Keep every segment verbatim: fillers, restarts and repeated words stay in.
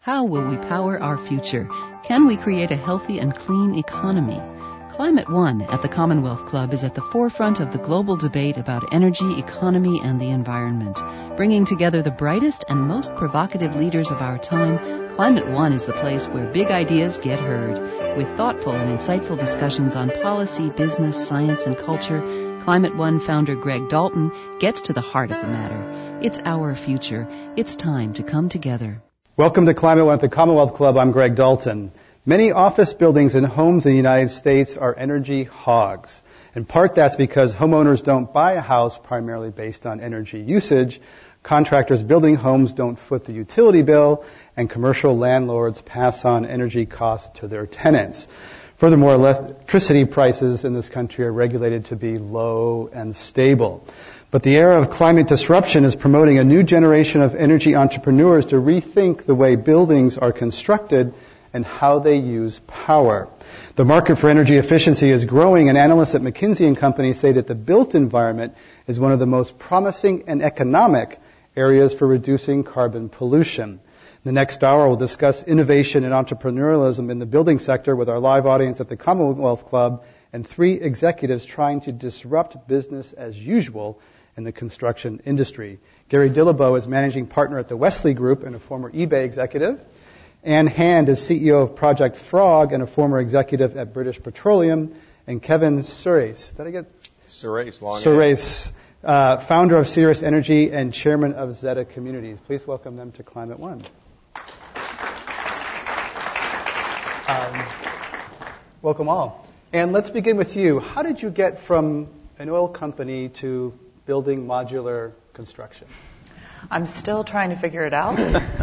How will we power our future? Can we create a healthy and clean economy? Climate One at the Commonwealth Club is at the forefront of the global debate about energy, economy, and the environment. Bringing together the brightest and most provocative leaders of our time, Climate One is the place where big ideas get heard. With thoughtful and insightful discussions on policy, business, science, and culture, Climate One founder Greg Dalton gets to the heart of the matter. It's our future. It's time to come together. Welcome to Climate One at the Commonwealth Club. I'm Greg Dalton. Many office buildings and homes in the United States are energy hogs. In part, that's because homeowners don't buy a house primarily based on energy usage. Contractors building homes don't foot the utility bill, and commercial landlords pass on energy costs to their tenants. Furthermore, electricity prices in this country are regulated to be low and stable. But the era of climate disruption is promoting a new generation of energy entrepreneurs to rethink the way buildings are constructed and how they use power. The market for energy efficiency is growing, and analysts at McKinsey and Company say that the built environment is one of the most promising and economic areas for reducing carbon pollution. In the next hour, we'll discuss innovation and entrepreneurialism in the building sector with our live audience at the Commonwealth Club and three executives trying to disrupt business as usual in the construction industry. Gary Dillabo is managing partner at the Wesley Group and a former eBay executive. Ann Hand is C E O of Project Frog and a former executive at British Petroleum. And Kevin Surace, did I get? Surace, long Surace, uh, founder of Sirius Energy and chairman of Zeta Communities. Please welcome them to Climate One. Um, welcome all. And let's begin with you. How did you get from an oil company to building modular construction? I'm still trying to figure it out.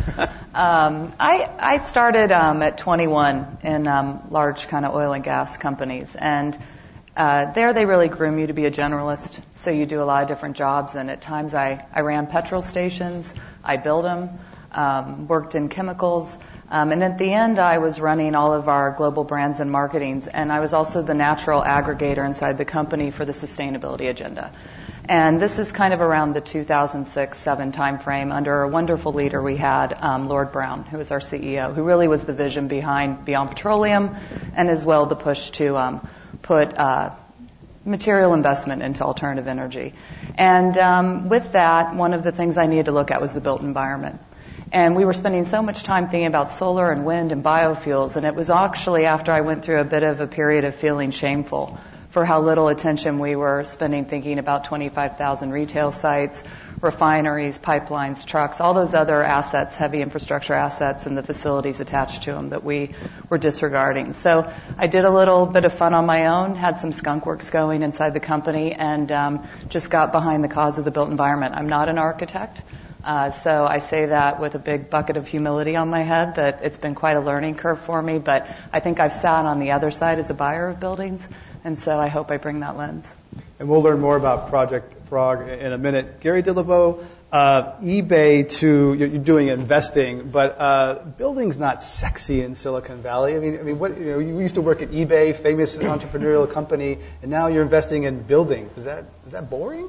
um, I, I started um, at twenty-one in um, large kind of oil and gas companies, and uh, there they really groom you to be a generalist. So you do a lot of different jobs, and at times I, I ran petrol stations, I built them, um, worked in chemicals, um, and at the end I was running all of our global brands and marketings, and I was also the natural aggregator inside the company for the sustainability agenda. And this is kind of around the two thousand six seven time frame under a wonderful leader we had, um, Lord Brown, who was our C E O, who really was the vision behind Beyond Petroleum and as well the push to um, put uh, material investment into alternative energy. And um, with that, one of the things I needed to look at was the built environment. And we were spending so much time thinking about solar and wind and biofuels, and it was actually after I went through a bit of a period of feeling shameful for how little attention we were spending thinking about twenty-five thousand retail sites, refineries, pipelines, trucks, all those other assets, heavy infrastructure assets, and the facilities attached to them that we were disregarding. So I did a little bit of fun on my own, had some skunk works going inside the company, and um, just got behind the cause of the built environment. I'm not an architect. Uh, so I say that with a big bucket of humility on my head, that it's been quite a learning curve for me, but I think I've sat on the other side as a buyer of buildings, and so I hope I bring that lens. And we'll learn more about Project Frog in a minute. Gary Dillabo, uh, eBay to, you're doing investing, but uh, building's not sexy in Silicon Valley. I mean, I mean, what, you know, you used to work at eBay, famous entrepreneurial company, and now you're investing in buildings. Is that is that boring?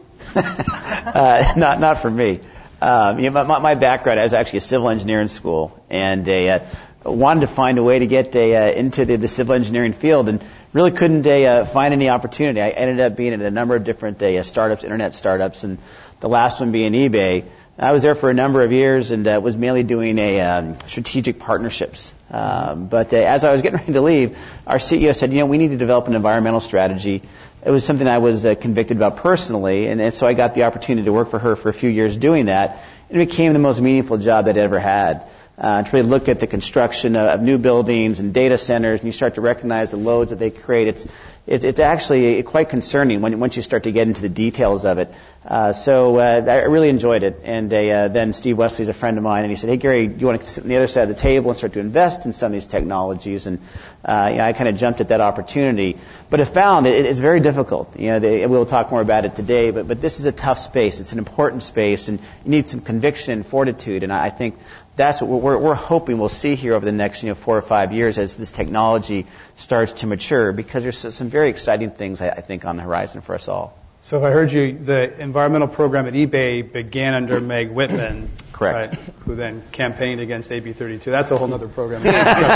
uh, not not for me. Um, you know, my, my background, I was actually a civil engineer in school, and uh, wanted to find a way to get uh, into the, the civil engineering field, and really couldn't uh, find any opportunity. I ended up being at a number of different uh, startups, internet startups, and the last one being eBay. I was there for a number of years and uh, was mainly doing a um, strategic partnerships. Um, but uh, as I was getting ready to leave, our C E O said, you know, we need to develop an environmental strategy. It was something I was uh, convicted about personally, and, and so I got the opportunity to work for her for a few years doing that, and it became the most meaningful job I'd ever had. Uh, to really look at the construction of, of new buildings and data centers, and you start to recognize the loads that they create. It's it's, it's actually quite concerning when once you start to get into the details of it. Uh, so uh, I really enjoyed it. And uh, then Steve Wesley's a friend of mine, and he said, "Hey Gary, do you want to sit on the other side of the table and start to invest in some of these technologies?" And uh, you know, I kind of jumped at that opportunity, but I found it, it's very difficult. You know, they, we'll talk more about it today, but but this is a tough space. It's an important space, and you need some conviction and fortitude. And I, I think that's what we're, we're hoping we'll see here over the next, you know, four or five years as this technology starts to mature, because there's some very exciting things, I think, on the horizon for us all. So if I heard you, the environmental program at eBay began under Meg Whitman. Correct. Right, who then campaigned against A B thirty-two. That's a whole other program. um,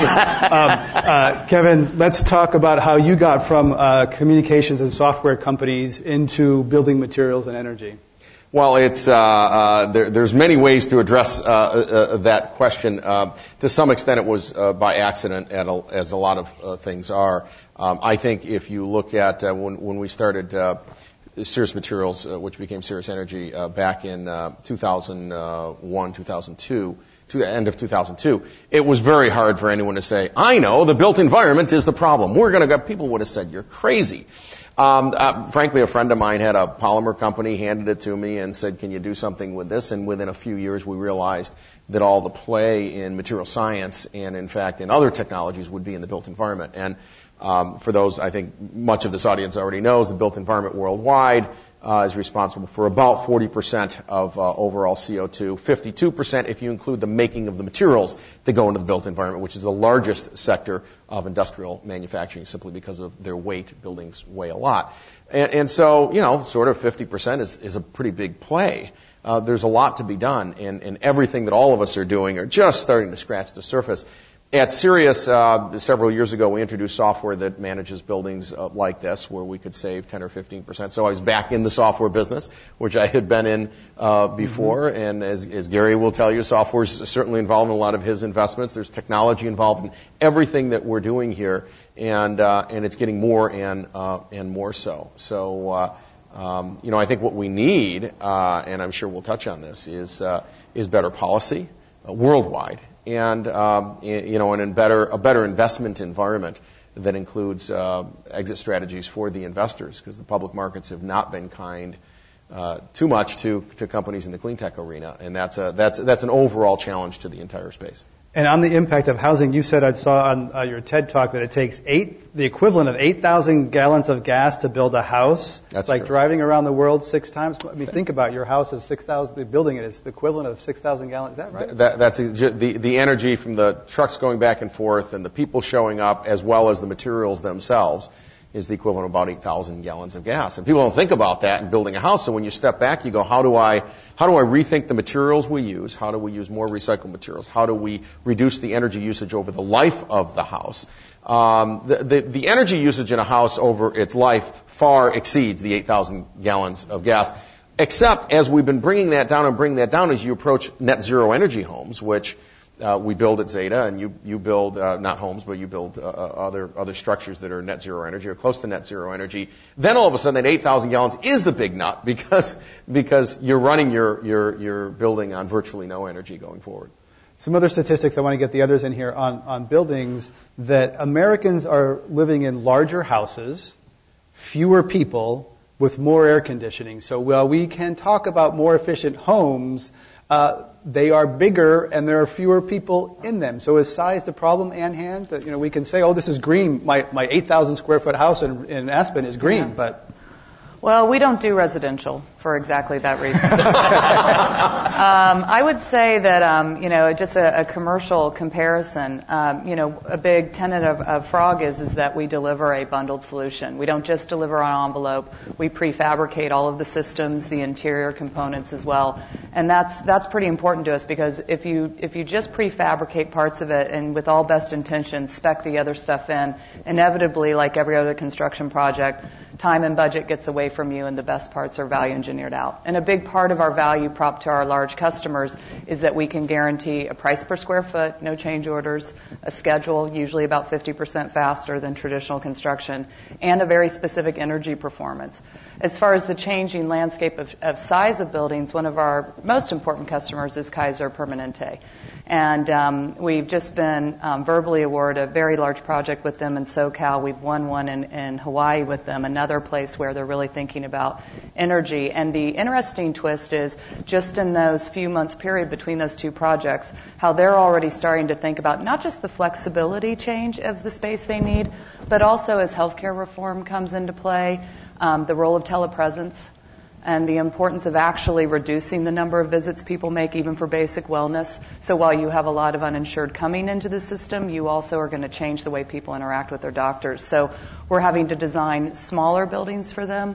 uh, Kevin, let's talk about how you got from uh, communications and software companies into building materials and energy. Well, it's uh, uh, there, there's many ways to address uh, uh, that question. Uh, to some extent, it was uh, by accident, as a lot of uh, things are. Um, I think if you look at uh, when, when we started uh, Cirrus Materials, uh, which became Cirrus Energy, uh, back in uh, two thousand one, two thousand two, to end of two thousand two, it was very hard for anyone to say, I know, the built environment is the problem. We're going to go, people would have said, you're crazy. Um, uh, frankly, a friend of mine had a polymer company, handed it to me and said, can you do something with this? And within a few years, we realized that all the play in material science and, in fact, in other technologies would be in the built environment. And um, for those, I think much of this audience already knows, the built environment worldwide uh, is responsible for about forty percent of uh, overall C O two, fifty-two percent if you include the making of the materials that go into the built environment, which is the largest sector of industrial manufacturing simply because of their weight. Buildings weigh a lot. And, and so, you know, sort of fifty percent is, is a pretty big play. Uh, there's a lot to be done, and, and everything that all of us are doing are just starting to scratch the surface. At Sirius, uh, several years ago, we introduced software that manages buildings uh, like this, where we could save ten or fifteen percent. So I was back in the software business, which I had been in uh, before. Mm-hmm. And as, as Gary will tell you, software is certainly involved in a lot of his investments. There's technology involved in everything that we're doing here, and uh, and it's getting more and uh, and more so. So. Uh, Um, you know, I think what we need, uh, and I'm sure we'll touch on this, is uh, is better policy uh, worldwide, and um, you know, and in better a better investment environment that includes uh, exit strategies for the investors, because the public markets have not been kind uh, too much to to companies in the clean tech arena, and that's a that's that's an overall challenge to the entire space. And on the impact of housing, you said, I saw on uh, your TED Talk that it takes eight, the equivalent of eight thousand gallons of gas to build a house. That's it's like true. driving around the world six times. I mean, think about it. Your house is six thousand, building it is the equivalent of six thousand gallons. Is that right? That, that's the, the energy from the trucks going back and forth and the people showing up, as well as the materials themselves, is the equivalent of about eight thousand gallons of gas. And people don't think about that in building a house. So when you step back, you go, how do I, how do I rethink the materials we use? How do we use more recycled materials? How do we reduce the energy usage over the life of the house? Um, the, the, the energy usage in a house over its life far exceeds the eight thousand gallons of gas. Except as we've been bringing that down and bringing that down as you approach net zero energy homes, which Uh, we build at Zeta, and you you build uh, not homes, but you build uh, other other structures that are net zero energy or close to net zero energy. Then all of a sudden, that eight thousand gallons is the big nut because because you're running your your your building on virtually no energy going forward. Some other statistics, I want to get the others in here on on buildings, that Americans are living in larger houses, fewer people, with more air conditioning. So while we can talk about more efficient homes, uh, they are bigger and there are fewer people in them. So is size the problem, Ann Hand? That, you know, we can say, oh, this is green. My my eight thousand square foot house in, in Aspen is green, yeah. but... Well, we don't do residential for exactly that reason. um, I would say that, um, you know, just a, a commercial comparison, um, you know, a big tenet of, of Frog is, is that we deliver a bundled solution. We don't just deliver on envelope. We prefabricate all of the systems, the interior components as well. And that's, that's pretty important to us, because if you, if you just prefabricate parts of it and with all best intentions spec the other stuff in, inevitably, like every other construction project, time and budget gets away from you and the best parts are value engineered out. And a big part of our value prop to our large customers is that we can guarantee a price per square foot, no change orders, a schedule usually about fifty percent faster than traditional construction, and a very specific energy performance. As far as the changing landscape of, of size of buildings, one of our most important customers is Kaiser Permanente. And um, we've just been um, verbally awarded a very large project with them in SoCal. We've won one in, in Hawaii with them, another place where they're really thinking about energy. And the interesting twist is, just in those few months period between those two projects, how they're already starting to think about not just the flexibility change of the space they need, but also as healthcare reform comes into play, um, the role of telepresence, and the importance of actually reducing the number of visits people make, even for basic wellness. So while you have a lot of uninsured coming into the system, you also are going to change the way people interact with their doctors. So we're having to design smaller buildings for them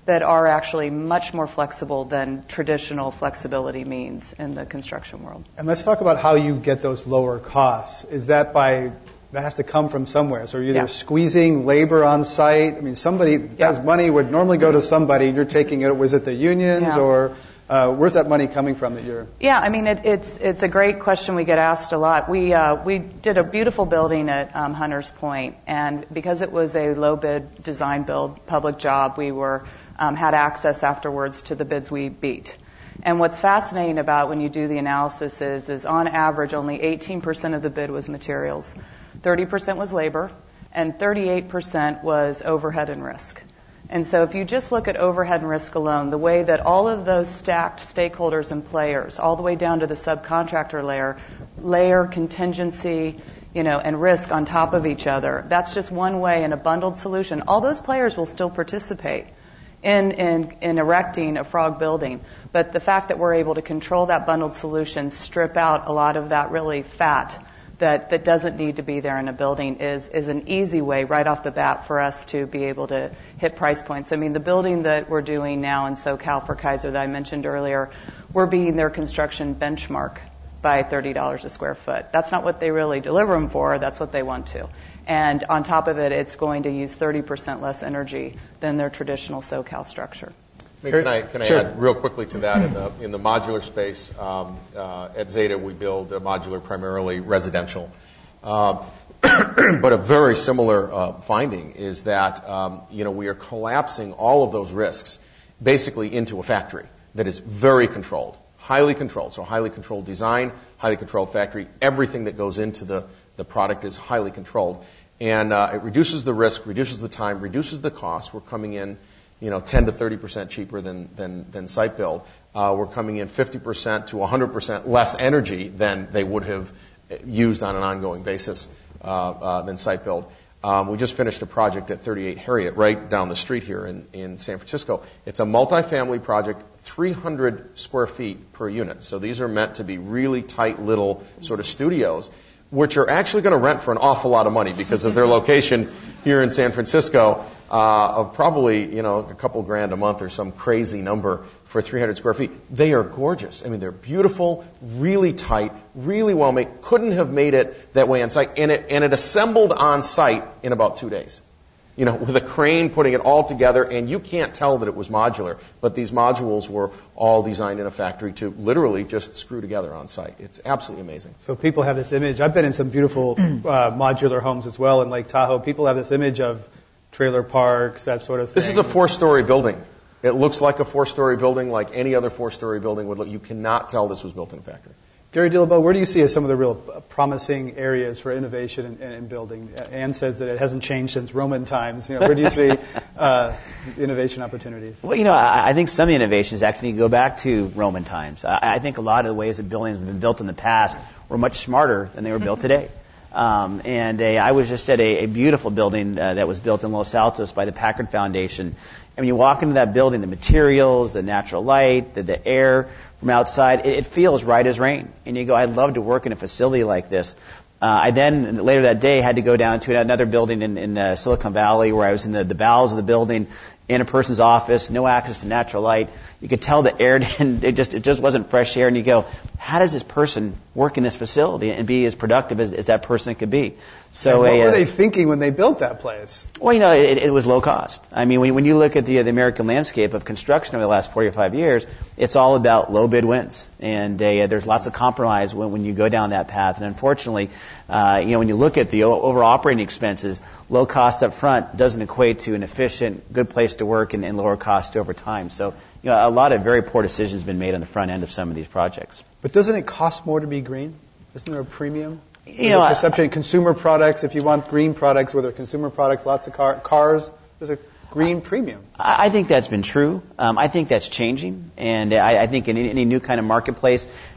that are actually much more flexible than traditional flexibility means in the construction world. And let's talk about how you get those lower costs. Is that by, that has to come from somewhere. So you're either Yeah. squeezing labor on site. I mean, somebody that Yeah. has money would normally go to somebody, and you're taking it, was it the unions Yeah. or uh, where's that money coming from that you're? Yeah, I mean, it, it's it's a great question we get asked a lot. We uh, we did a beautiful building at um, Hunters Point, and because it was a low bid design build public job, we were um, had access afterwards to the bids we beat. And what's fascinating about when you do the analysis is, is on average, only eighteen percent of the bid was materials, thirty percent was labor, and thirty-eight percent was overhead and risk. And so if you just look at overhead and risk alone, the way that all of those stacked stakeholders and players, all the way down to the subcontractor layer, layer contingency, you know, and risk on top of each other, that's just one way in a bundled solution. All those players will still participate in, in, in erecting a frog building. But the fact that we're able to control that bundled solution, strip out a lot of that really fat that, that doesn't need to be there in a building is, is an easy way right off the bat for us to be able to hit price points. I mean, the building that we're doing now in SoCal for Kaiser that I mentioned earlier, we're beating their construction benchmark by thirty dollars a square foot. That's not what they really deliver them for. That's what they want to. And on top of it, it's going to use thirty percent less energy than their traditional SoCal structure. Can I, can I Sure. add real quickly to that? In the, in the modular space, um, uh, at Zeta, we build uh, modular primarily residential. Uh, but a very similar uh, finding is that, um, you know, we are collapsing all of those risks basically into a factory that is very controlled, highly controlled. So highly controlled design, highly controlled factory. Everything that goes into the, the product is highly controlled. And uh, it reduces the risk, reduces the time, reduces the cost. We're coming in, you know, ten to thirty percent cheaper than, than, than site build. Uh, we're coming in fifty percent to one hundred percent less energy than they would have used on an ongoing basis uh, uh, than site build. Um, we just finished a project at thirty-eight Harriet, right down the street here in, in San Francisco. It's a multifamily project, three hundred square feet per unit. So these are meant to be really tight little sort of studios, which are actually going to rent for an awful lot of money because of their location here in San Francisco, uh, of probably, you know, a couple grand a month or some crazy number for three hundred square feet. They are gorgeous. I mean, they're beautiful, really tight, really well made. Couldn't have made it that way on site. And it, and it assembled on site in about two days. You know, with a crane putting it all together, and you can't tell that it was modular, but these modules were all designed in a factory to literally just screw together on site. It's absolutely amazing. So people have this image. I've been in some beautiful uh, modular homes as well in Lake Tahoe. People have this image of trailer parks, that sort of thing. This is a four-story building. It looks like a four-story building, like any other four-story building would look. You cannot tell this was built in a factory. Gary Dillabo, where do you see as some of the real promising areas for innovation in, in building? Anne says that it hasn't changed since Roman times. You know, where do you see uh, innovation opportunities? Well, you know, I, I think some of the innovations actually go back to Roman times. I, I think a lot of the ways that buildings have been built in the past were much smarter than they were built today. Um, and a, I was just at a, a beautiful building uh, that was built in Los Altos by the Packard Foundation. And when you walk into that building, the materials, the natural light, the, the air from outside, it, it feels right as rain. And you go, I'd love to work in a facility like this. Uh, I then, later that day, had to go down to another building in, in uh, Silicon Valley where I was in the, the bowels of the building, in a person's office, no access to natural light. You could tell the air didn't, it just, it just wasn't fresh air. And you go, how does this person work in this facility and be as productive as, as that person could be? So, what a, were uh, they thinking when they built that place? Well, you know, it, it was low cost. I mean, when, when you look at the, the American landscape of construction over the last forty-five years, it's all about low bid wins. And uh, there's lots of compromise when, when you go down that path. And unfortunately, uh, you know, when you look at the o- overall operating expenses, low cost up front doesn't equate to an efficient, good place to work and, and lower cost over time. So, you know, a lot of very poor decisions have been made on the front end of some of these projects. But doesn't it cost more to be green? Isn't there a premium? You know, There's a perception, consumer products, if you want green products, whether consumer products, lots of car, cars, there's a green premium. I, I think that's been true. Um, I think that's changing. And I, I think in any, any new kind of marketplace,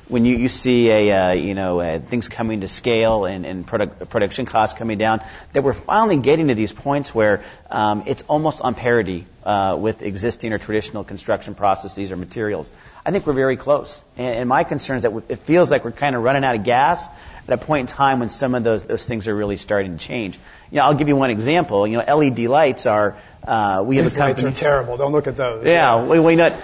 when you, you see a, uh, you know, uh, things coming to scale and, and product, production costs coming down, that we're finally getting to these points where um, it's almost on parity uh, with existing or traditional construction processes or materials. I think we're very close. And, and my concern is that it feels like we're kind of running out of gas at a point in time when some of those, those things are really starting to change. You know, I'll give you one example. You know, L E D lights are, uh, we These have a company. lights are terrible. Don't look at those. Yeah, we, we not.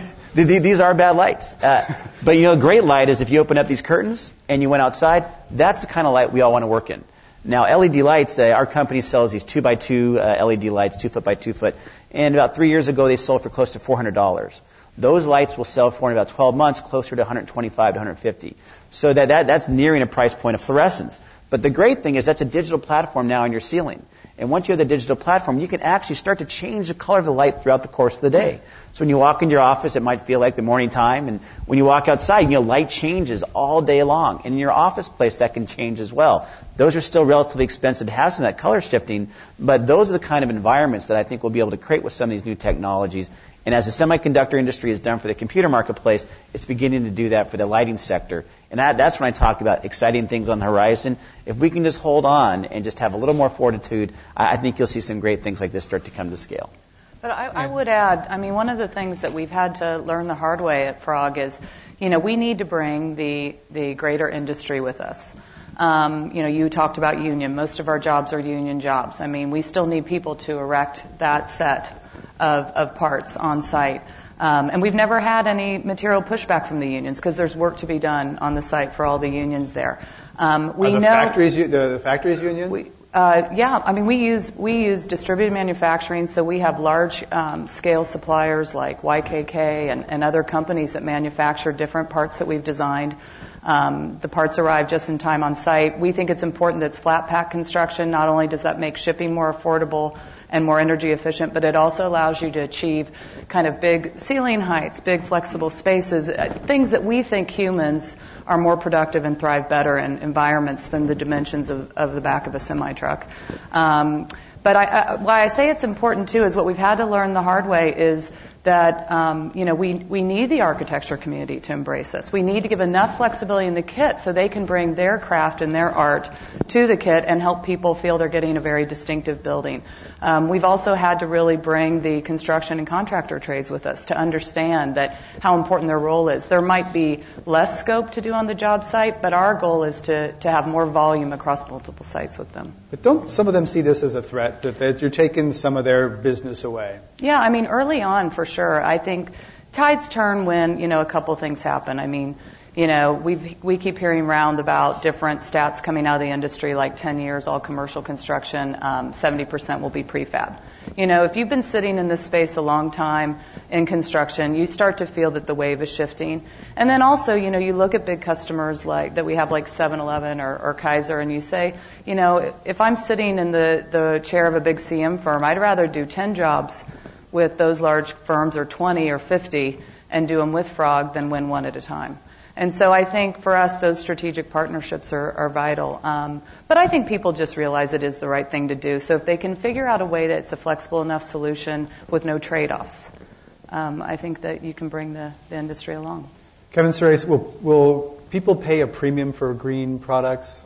These are bad lights. Uh, but, you know, a great light is if you open up these curtains and you went outside, that's the kind of light we all want to work in. Now, L E D lights, uh, our company sells these two by two uh, L E D lights, two foot by two foot. And about three years ago, they sold for close to four hundred dollars. Those lights will sell for in about twelve months, closer to one hundred twenty-five to one hundred fifty. So that, that that's nearing a price point of fluorescence. But the great thing is that's a digital platform now on your ceiling. And once you have the digital platform, you can actually start to change the color of the light throughout the course of the day. So when you walk into your office, it might feel like the morning time. And when you walk outside, you know, light changes all day long. And in your office place, that can change as well. Those are still relatively expensive to have some of that color shifting. But those are the kind of environments that I think we'll be able to create with some of these new technologies. And as the semiconductor industry has done for the computer marketplace, it's beginning to do that for the lighting sector. And that, that's when I talk about exciting things on the horizon. If we can just hold on and just have a little more fortitude, I, I think you'll see some great things like this start to come to scale. But I, I would add, I mean, one of the things that we've had to learn the hard way at Frog is, you know, we need to bring the, the greater industry with us. Um, you know, you talked about union. Most of our jobs are union jobs. I mean, we still need people to erect that set of, of parts on site. Um, and we've never had any material pushback from the unions because there's work to be done on the site for all the unions there. Um, we Are the know factories, the, the factories union? We, uh, yeah, I mean, we use we use distributed manufacturing, so we have large um, scale suppliers like Y K K and, and other companies that manufacture different parts that we've designed. Um, the parts arrive just in time on site. We think it's important that it's flat pack construction. Not only does that make shipping more affordable and more energy efficient, but it also allows you to achieve kind of big ceiling heights, big flexible spaces, uh, things that we think humans are more productive and thrive better in environments than the dimensions of, of the back of a semi-truck. Um, but I, I, why I say it's important, too, is what we've had to learn the hard way is that, um, you know, we, we need the architecture community to embrace us. We need to give enough flexibility in the kit so they can bring their craft and their art to the kit and help people feel they're getting a very distinctive building. Um, we've also had to really bring the construction and contractor trades with us to understand that how important their role is. There might be less scope to do on the job site, but our goal is to, to have more volume across multiple sites with them. But don't some of them see this as a threat, that, that you're taking some of their business away? Yeah, I mean, early on, for sure. I think tides turn when, you know, a couple things happen. I mean, you know, we we keep hearing round about different stats coming out of the industry, like ten years, all commercial construction, um, seventy percent will be prefab. You know, if you've been sitting in this space a long time in construction, you start to feel that the wave is shifting. And then also, you know, you look at big customers like that we have like seven eleven or, or Kaiser, and you say, you know, if I'm sitting in the, the chair of a big C M firm, I'd rather do ten jobs with those large firms or twenty or fifty and do them with Frog than win one at a time. And so I think for us, those strategic partnerships are, are vital. Um, but I think people just realize it is the right thing to do. So if they can figure out a way that it's a flexible enough solution with no trade-offs, um, I think that you can bring the, the industry along. Kevin Surace, will, will people pay a premium for green products?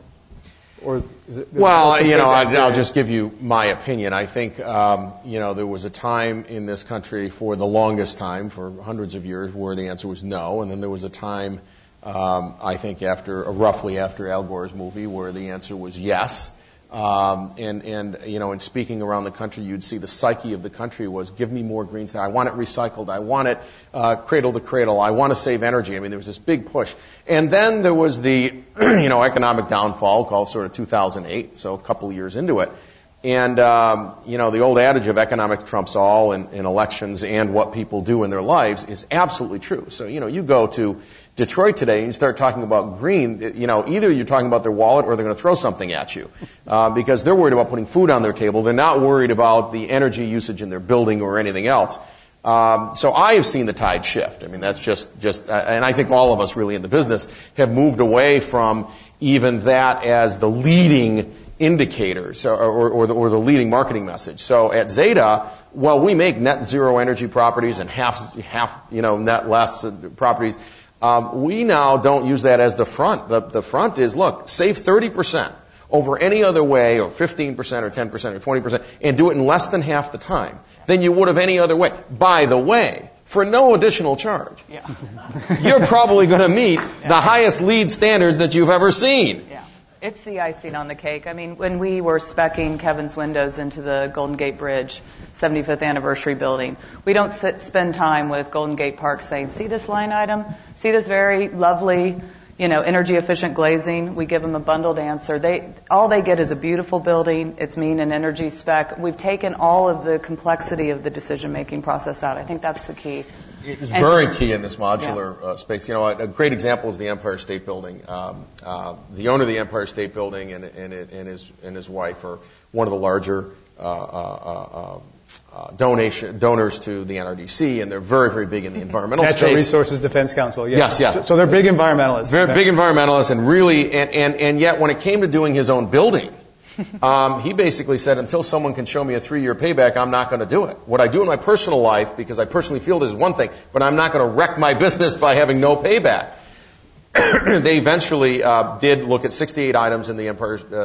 Or is it, well, you know, I'll, I'll just give you my opinion. I think, um, you know, there was a time in this country for the longest time, for hundreds of years, where the answer was no. And then there was a time, um, I think, after uh, roughly after Al Gore's movie, where the answer was yes. Um, and, and, you know, in speaking around the country, you'd see the psyche of the country was, give me more green stuff. I want it recycled. I want it uh, cradle to cradle. I want to save energy. I mean, there was this big push. And then there was the, you know, economic downfall called sort of two thousand eight, so a couple of years into it. And, um, you know, the old adage of economic trumps all in, in elections and what people do in their lives is absolutely true. So, you know, you go to Detroit today and you start talking about green, you know, either you're talking about their wallet or they're going to throw something at you uh, because they're worried about putting food on their table. They're not worried about the energy usage in their building or anything else. Um, so I have seen the tide shift. I mean, that's just, just, uh, and I think all of us really in the business have moved away from even that as the leading indicator, so, or, or, the, or the leading marketing message. So at Zeta, well, we make net zero energy properties and half, half, you know, net less properties. Um, we now don't use that as the front. The, the front is, look, save thirty percent over any other way, or fifteen percent or ten percent or twenty percent, and do it in less than half the time than you would have any other way. By the way, for no additional charge. Yeah. You're probably going to meet yeah. the highest LEED standards that you've ever seen. Yeah. It's the icing on the cake. I mean, when we were speccing Kevin's windows into the Golden Gate Bridge seventy-fifth anniversary building, we don't sit, spend time with Golden Gate Park saying, see this line item? See this very lovely, you know, energy efficient glazing? We give them a bundled answer. They, all they get is a beautiful building. It's mean an energy spec. We've taken all of the complexity of the decision making process out. I think that's the key. It's and very key in this modular yeah. uh, space. You know, a, a great example is the Empire State Building. Um, uh, the owner of the Empire State Building and, and, and his and his wife are one of the larger uh, uh, uh, donation donors to the N R D C, and they're very, very big in the environmental Natural space. Natural Resources Defense Council. Yes, yes. yes. So, so they're big environmentalists. Very big environmentalists, and really, and, and and yet when it came to doing his own building. Um, he basically said, until someone can show me a three-year payback, I'm not going to do it. What I do in my personal life, because I personally feel this is one thing, but I'm not going to wreck my business by having no payback. They eventually uh, did look at sixty-eight items in the Empire uh,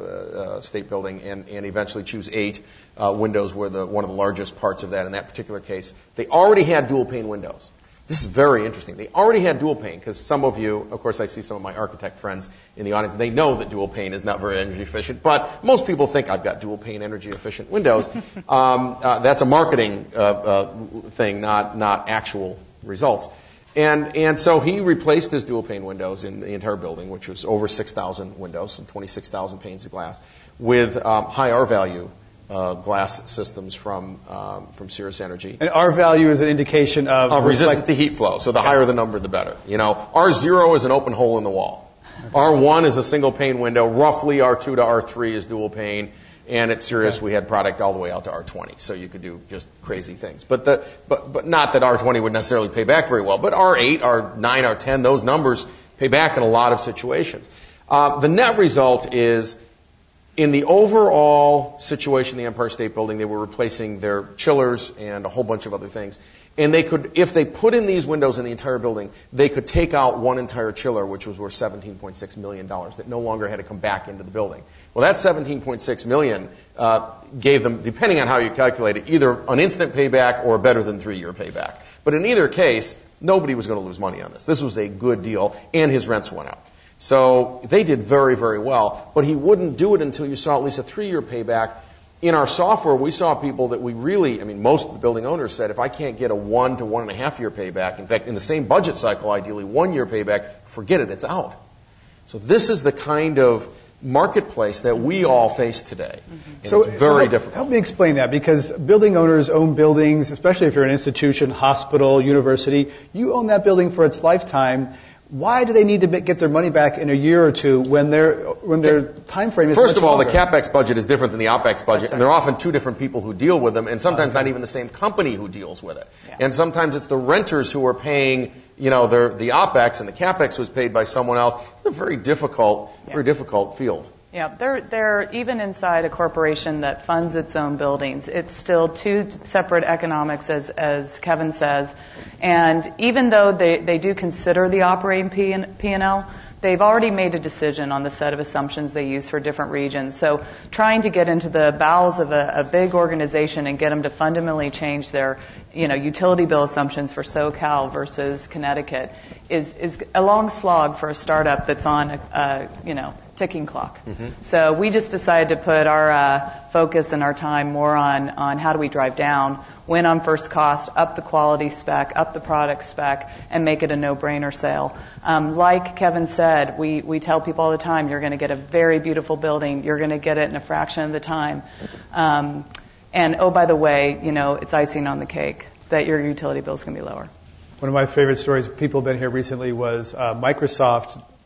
uh, State Building, and, and eventually choose eight. Uh, windows were the one of the largest parts of that in that particular case. They already had dual pane windows. This is very interesting. They already had dual pane, because some of you, of course I see some of my architect friends in the audience, they know that dual pane is not very energy efficient, but most people think I've got dual pane energy efficient windows. um, uh, that's a marketing uh, uh, thing, not not actual results. And and so he replaced his dual pane windows in the entire building, which was over six thousand windows and twenty-six thousand panes of glass, with um, high R value Uh, glass systems from um, from Cirrus Energy. And R value is an indication of, of resistance to heat flow. So the higher the number, the better. You know, R zero is an open hole in the wall. R one is a single pane window. Roughly R two to R three is dual pane. And at Cirrus, okay. we had product all the way out to R twenty, so you could do just crazy things. But the but but not that R twenty would necessarily pay back very well. But R eight, R nine, R ten, those numbers pay back in a lot of situations. Uh, the net result is, in the overall situation in the Empire State Building, they were replacing their chillers and a whole bunch of other things. And they could, if they put in these windows in the entire building, they could take out one entire chiller, which was worth seventeen point six million dollars, that no longer had to come back into the building. Well, that seventeen point six million dollars uh, gave them, depending on how you calculate it, either an instant payback or a better than three-year payback. But in either case, nobody was going to lose money on this. This was a good deal, and his rents went up. So they did very, very well, but he wouldn't do it until you saw at least a three-year payback. In our software, we saw people that we really, I mean, most of the building owners said, if I can't get a one to one and a half year payback, in fact, in the same budget cycle, ideally one year payback, forget it, it's out. So this is the kind of marketplace that we all face today. And so it's very so help, difficult. Help me explain that, because building owners own buildings, especially if you're an institution, hospital, university, you own that building for its lifetime. Why do they need to get their money back in a year or two when their when their time frame is First much of all, longer? the CapEx budget is different than the OpEx budget, and there are often two different people who deal with them, and sometimes okay. not even the same company who deals with it. Yeah. And sometimes it's the renters who are paying, you know, their, the OpEx, and the CapEx was paid by someone else. It's a very difficult, yeah. very difficult field. Yeah, they're, they're even inside a corporation that funds its own buildings. It's still two separate economics, as, as Kevin says. And even though they, they do consider the operating P and L, they've already made a decision on the set of assumptions they use for different regions. So trying to get into the bowels of a, a big organization and get them to fundamentally change their, you know, utility bill assumptions for SoCal versus Connecticut is, is a long slog for a startup that's on a, a you know, ticking clock. Mm-hmm. So we just decided to put our uh, focus and our time more on, on how do we drive down, win on first cost, up the quality spec, up the product spec, and make it a no-brainer sale. Um, like Kevin said, we, we tell people all the time, you're going to get a very beautiful building. You're going to get it in a fraction of the time. Um, and, oh, by the way, you know, it's icing on the cake that your utility bill is going to be lower. One of my favorite stories, people have been here recently, was uh, Microsoft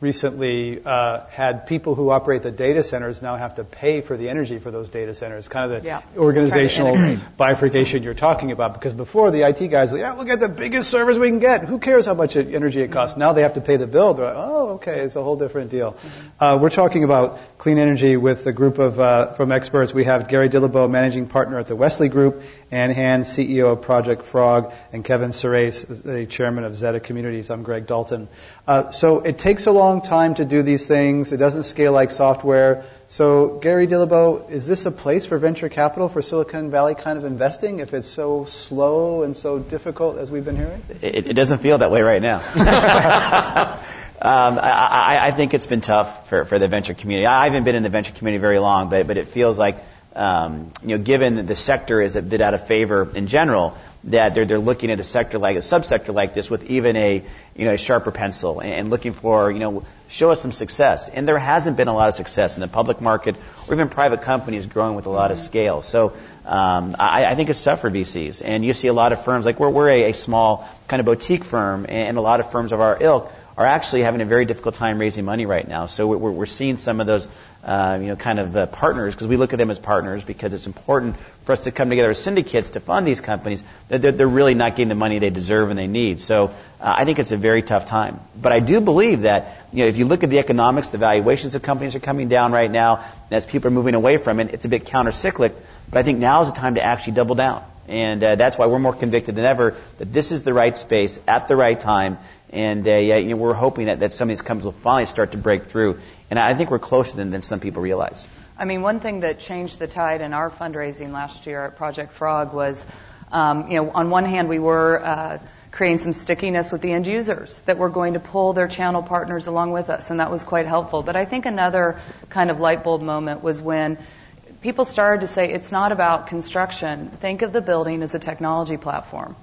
recently uh, had people who operate the data centers now have to pay for the energy for those data centers, kind of the yeah. organizational bifurcation you're talking about. Because before, the I T guys, like, yeah, we'll get the biggest servers we can get. Who cares how much energy it costs? Mm-hmm. Now they have to pay the bill. They're like, oh, okay, it's a whole different deal. Mm-hmm. Uh, we're talking about clean energy with a group of uh, from experts. We have Gary Dillabo, managing partner at the Wesley Group, Ann Hand, C E O of Project Frog, and Kevin Surace, the chairman of Zeta Communities. I'm Greg Dalton. Uh, so it takes a long time to do these things. It doesn't scale like software. So, Gary Dillabo, is this a place for venture capital, for Silicon Valley kind of investing, if it's so slow and so difficult as we've been hearing? It, it doesn't feel that way right now. um, I, I think it's been tough for, for the venture community. I haven't been in the venture community very long, but, but it feels like, um, you know, given that the sector is a bit out of favor in general, that they're they're looking at a sector like a subsector like this with even a you know a sharper pencil and, and looking for you know show us some success. And there hasn't been a lot of success in the public market or even private companies growing with a lot of scale. So um, I, I think it's tough for V Cs. And you see a lot of firms like we're we're a, a small kind of boutique firm, and a lot of firms of our ilk are actually having a very difficult time raising money right now. So we're, we're seeing some of those, uh, you know, kind of uh, partners, because we look at them as partners because it's important for us to come together as syndicates to fund these companies. That they're, they're really not getting the money they deserve and they need. So uh, I think it's a very tough time. But I do believe that, you know, if you look at the economics, the valuations of companies are coming down right now, and as people are moving away from it, it's a bit counter-cyclic. But I think now is the time to actually double down. And uh, that's why we're more convicted than ever that this is the right space at the right time. And uh, yeah, you know, we're hoping that, that some of these companies will finally start to break through. And I think we're closer than, than some people realize. I mean, one thing that changed the tide in our fundraising last year at Project Frog was, um, you know, on one hand, we were uh, creating some stickiness with the end users that were going to pull their channel partners along with us, and that was quite helpful. But I think another kind of light bulb moment was when people started to say it's not about construction. Think of the building as a technology platform.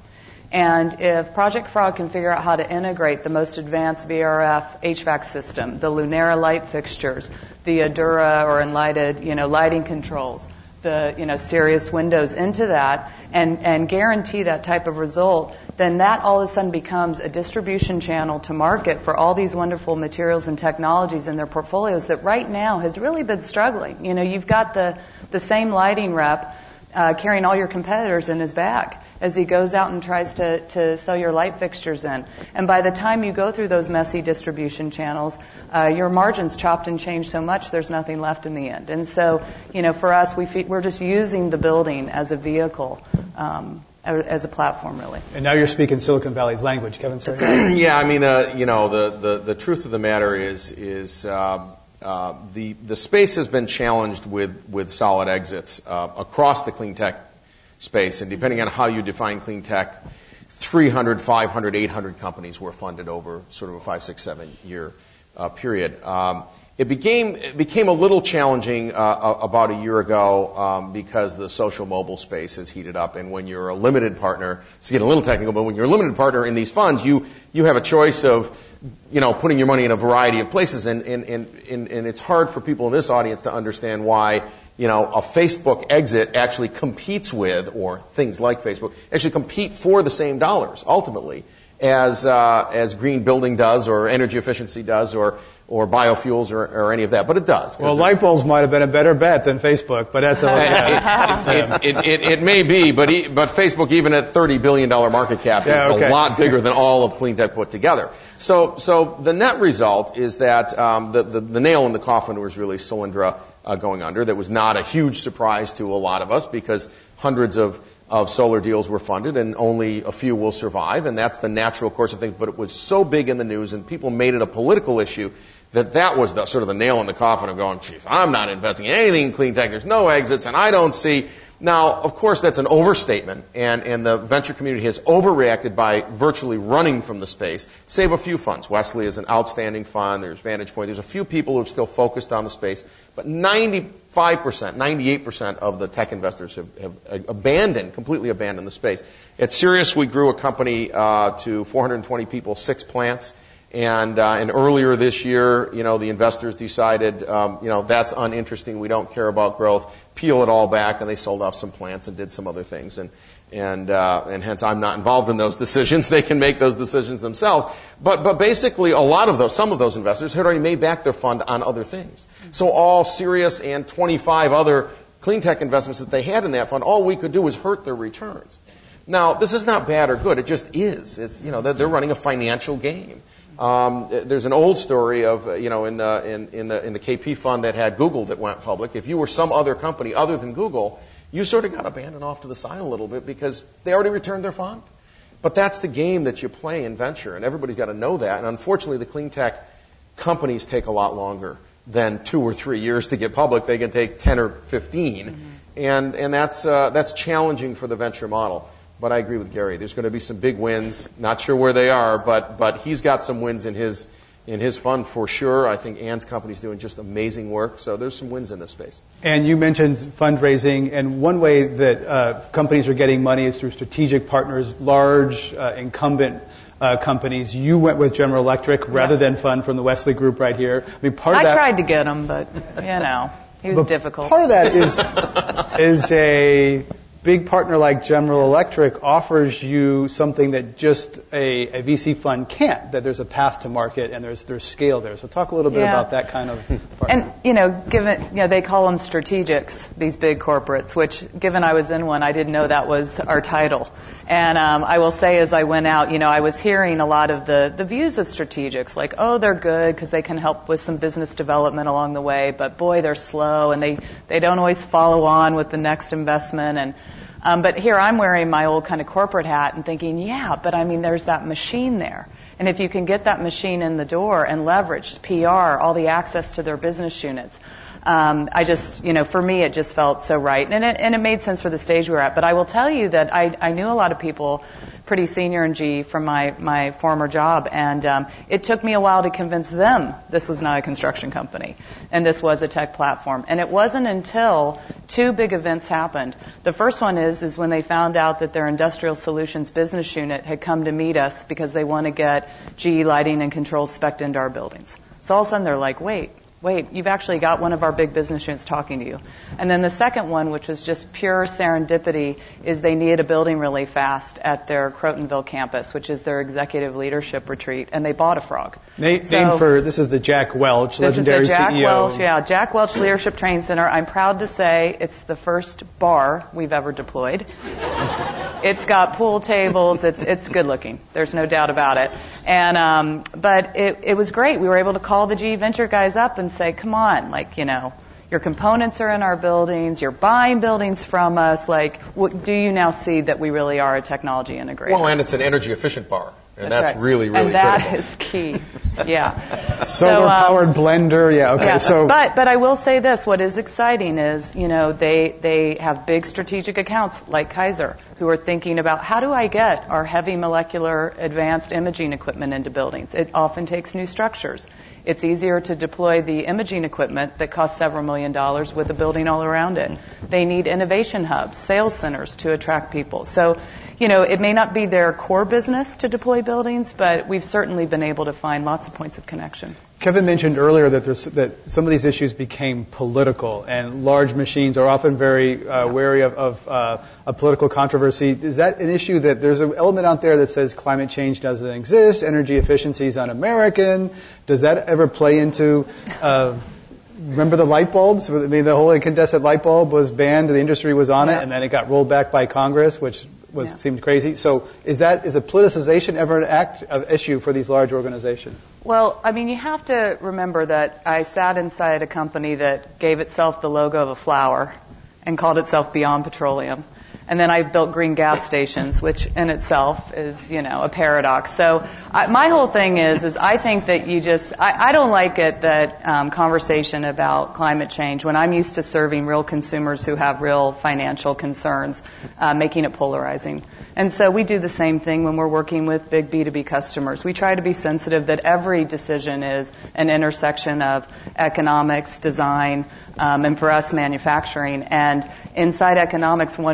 And if Project Frog can figure out how to integrate the most advanced V R F H V A C system, the Lunera light fixtures, the Adura or Enlighted, you know, lighting controls, the, you know, Sirius windows into that, and, and guarantee that type of result, then that all of a sudden becomes a distribution channel to market for all these wonderful materials and technologies in their portfolios that right now has really been struggling. You know, you've got the, the same lighting rep uh, carrying all your competitors in his back as he goes out and tries to, to sell your light fixtures in. And by the time you go through those messy distribution channels, uh, your margins chopped and changed so much there's nothing left in the end. And so, you know, for us, we fe- we're just using the building as a vehicle, um, as a platform, really. And now you're speaking Silicon Valley's language, Kevin. Sorry. Yeah, I mean, uh, you know, the, the, the truth of the matter is is uh, uh, the the space has been challenged with with solid exits uh, across the clean tech space, and depending on how you define clean tech, three hundred, five hundred, eight hundred companies were funded over sort of a five, six, seven year uh, period. Um, it became it became a little challenging uh, about a year ago um, because the social mobile space has heated up, and when you're a limited partner, it's getting a little technical, but when you're a limited partner in these funds, you you have a choice of, you know, putting your money in a variety of places, and and and and, and it's hard for people in this audience to understand why, you know, a Facebook exit actually competes with, or things like Facebook, actually compete for the same dollars, ultimately, as uh, as green building does, or energy efficiency does, or or biofuels, or, or any of that. But it does. Well, light bulbs might have been a better bet than Facebook, but that's all. Yeah. it, it, it, it, it may be, but he, but Facebook, even at thirty billion dollars market cap, is yeah, okay. a lot bigger than all of clean tech put together. So so the net result is that um, the, the the nail in the coffin was really Solyndra Uh, going under. That was not a huge surprise to a lot of us, because hundreds of, of solar deals were funded and only a few will survive, and that's the natural course of things. But it was so big in the news and people made it a political issue that that was the, sort of the nail in the coffin of going, geez, I'm not investing in anything in clean tech. There's no exits, and I don't see. Now, of course, that's an overstatement, and, and the venture community has overreacted by virtually running from the space, save a few funds. Wesley is an outstanding fund. There's Vantage Point. There's a few people who have still focused on the space, but ninety-five percent, ninety-eight percent of the tech investors have, have abandoned, completely abandoned the space. At Sirius, we grew a company uh, to four hundred twenty people, six plants, And, uh, and earlier this year, you know, the investors decided, um, you know, that's uninteresting. We don't care about growth. Peel it all back, and they sold off some plants and did some other things. And, and, uh, and hence I'm not involved in those decisions. They can make those decisions themselves. But, but basically a lot of those, some of those investors had already made back their fund on other things. So all Sirius and twenty-five other clean tech investments that they had in that fund, all we could do was hurt their returns. Now, this is not bad or good. It just is. It's, you know, they're, they're running a financial game. Um, there's an old story of, uh, you know, in the, in, in the, in the K P fund that had Google that went public. If you were some other company other than Google, you sort of got abandoned off to the side a little bit because they already returned their fund. But that's the game that you play in venture, and everybody's got to know that. And unfortunately, the clean tech companies take a lot longer than two or three years to get public. They can take ten or fifteen, mm-hmm. and and that's uh, that's challenging for the venture model. But I agree with Gary. There's going to be some big wins. Not sure where they are, but but he's got some wins in his in his fund for sure. I think Ann's company's doing just amazing work. So there's some wins in this space. And you mentioned fundraising, and one way that uh, companies are getting money is through strategic partners, large uh, incumbent uh, companies. You went with General Electric rather yeah. than fund from the Wesley Group right here. I mean, part of I that, tried to get him, but you know, he was difficult. Part of that is is a big partner like General Electric offers you something that just a, a V C fund can't, that there's a path to market and there's there's scale there. So talk a little bit yeah. about that kind of partner. And, you know, given, you know, they call them strategics, these big corporates, which, given I was in one, I didn't know that was our title. And um, I will say as I went out, you know, I was hearing a lot of the, the views of strategics, like, oh, they're good because they can help with some business development along the way, but boy, they're slow and they, they don't always follow on with the next investment. And Um, but here I'm wearing my old kind of corporate hat and thinking, yeah, but I mean, there's that machine there. And if you can get that machine in the door and leverage P R, all the access to their business units, um, I just, you know, for me, it just felt so right. And it, and it made sense for the stage we were at. But I will tell you that I, I knew a lot of people pretty senior in G from my, my former job. And um, it took me a while to convince them this was not a construction company and this was a tech platform. And it wasn't until two big events happened. The first one is, is when they found out that their industrial solutions business unit had come to meet us because they want to get G E lighting and controls spec'd into our buildings. So all of a sudden they're like, wait, wait, you've actually got one of our big business units talking to you. And then the second one, which was just pure serendipity, is they needed a building really fast at their Crotonville campus, which is their executive leadership retreat, and they bought a frog. Name, so, name for, this is the Jack Welch, legendary this is the Jack C E O. Welch, yeah, Jack Welch Leadership Training Center. I'm proud to say it's the first bar we've ever deployed. It's got pool tables. It's it's good looking. There's no doubt about it. And um, but it it was great. We were able to call the G E Venture guys up and say, come on, like, you know, your components are in our buildings. You're buying buildings from us. Like, what, do you now see that we really are a technology integrator? Well, and it's an energy efficient bar. And that's, that's right. really, really and that critical. is key. Yeah. Solar powered um, blender. Yeah. Okay. Yeah. So, but but I will say this: what is exciting is, you know, they they have big strategic accounts like Kaiser who are thinking about how do I get our heavy molecular advanced imaging equipment into buildings. It often takes new structures. It's easier to deploy the imaging equipment that costs several million dollars with a building all around it. They need innovation hubs, sales centers to attract people. So, you know, it may not be their core business to deploy buildings, but we've certainly been able to find lots of points of connection. Kevin mentioned earlier that, there's, that some of these issues became political, and large machines are often very uh, wary of, of, uh, of political controversy. Is that an issue that there's an element out there that says climate change doesn't exist, energy efficiency is un-American? Does that ever play into... Uh, Remember the light bulbs? I mean, the whole incandescent light bulb was banned, the industry was on yeah. it, and then it got rolled back by Congress, which was yeah. seemed crazy. So is that, is a politicization ever an act of issue for these large organizations? Well, I mean, you have to remember that I sat inside a company that gave itself the logo of a flower and called itself Beyond Petroleum. And then I built green gas stations, which in itself is, you know, a paradox. So I, my whole thing is, is I think that you just, I, I don't like it that um, conversation about climate change when I'm used to serving real consumers who have real financial concerns, uh, making it polarizing. And so we do the same thing when we're working with big B two B customers. We try to be sensitive that every decision is an intersection of economics, design, um, and for us, manufacturing. And inside economics, one big piece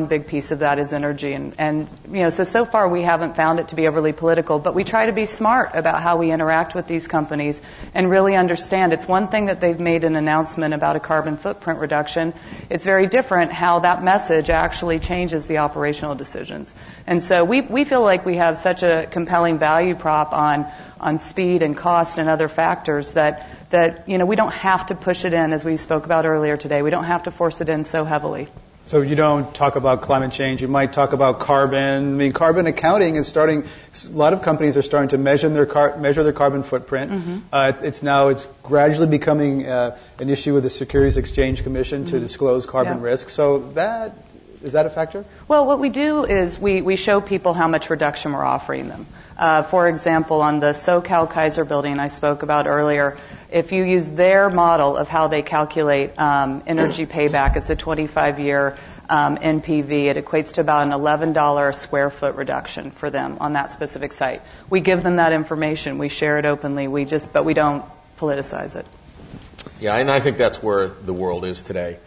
piece of that is energy. And, and, you know, so, so far we haven't found it to be overly political, but we try to be smart about how we interact with these companies and really understand. It's one thing that they've made an announcement about a carbon footprint reduction. It's very different how that message actually changes the operational decisions. And so we, we feel like we have such a compelling value prop on on speed and cost and other factors that, that, you know, we don't have to push it in, as we spoke about earlier today. We don't have to force it in so heavily. So you don't talk about climate change. You might talk about carbon. I mean, carbon accounting is starting. A lot of companies are starting to measure their car, measure their carbon footprint. Mm-hmm. Uh, it's now it's gradually becoming uh, an issue with the Securities Exchange Commission mm-hmm. to disclose carbon yeah. risk. So that is that a factor? Well, what we do is we we show people how much reduction we're offering them. Uh, for example, on the SoCal Kaiser building I spoke about earlier, if you use their model of how they calculate um, energy payback, it's a twenty-five year um, N P V. It equates to about an eleven dollars a square foot reduction for them on that specific site. We give them that information. We share it openly. We just, but we don't politicize it. Yeah, and I think that's where the world is today.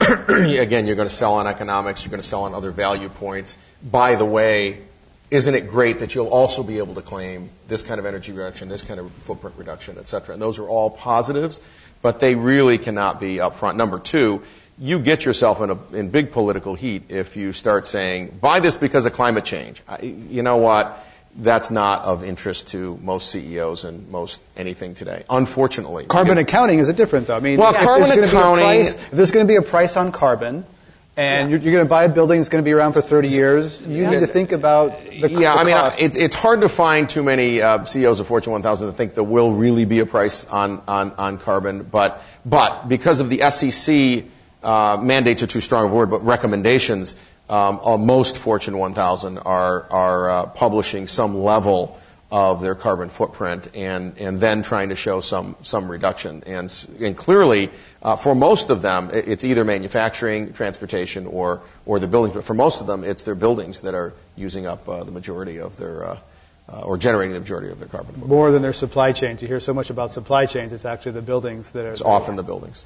Again, you're going to sell on economics. You're going to sell on other value points. By the way, isn't it great that you'll also be able to claim this kind of energy reduction, this kind of footprint reduction, et cetera? And those are all positives, but they really cannot be upfront. Number two, you get yourself in, a, in big political heat if you start saying, buy this because of climate change. I, you know what? That's not of interest to most C E Os and most anything today, unfortunately. Carbon accounting is different, though. I mean, well, if, carbon there's accounting, price, if there's going to be a price on carbon, and yeah. you're, you're going to buy a building that's going to be around for thirty years, you yeah. need to think about the, yeah, the I mean, cost. it's it's hard to find too many uh, C E Os of Fortune one thousand that think there will really be a price on on, on carbon, but but because of the S E C uh, mandates are too strong of a word, but recommendations, um, uh, most Fortune one thousand are are uh, publishing some level of their carbon footprint and, and then trying to show some, some reduction. And, and clearly, uh, for most of them, it's either manufacturing, transportation, or, or the buildings. But for most of them, it's their buildings that are using up uh, the majority of their, uh, uh, or generating the majority of their carbon footprint. More than their supply chains. You hear so much about supply chains, it's actually the buildings that are... It's often the buildings.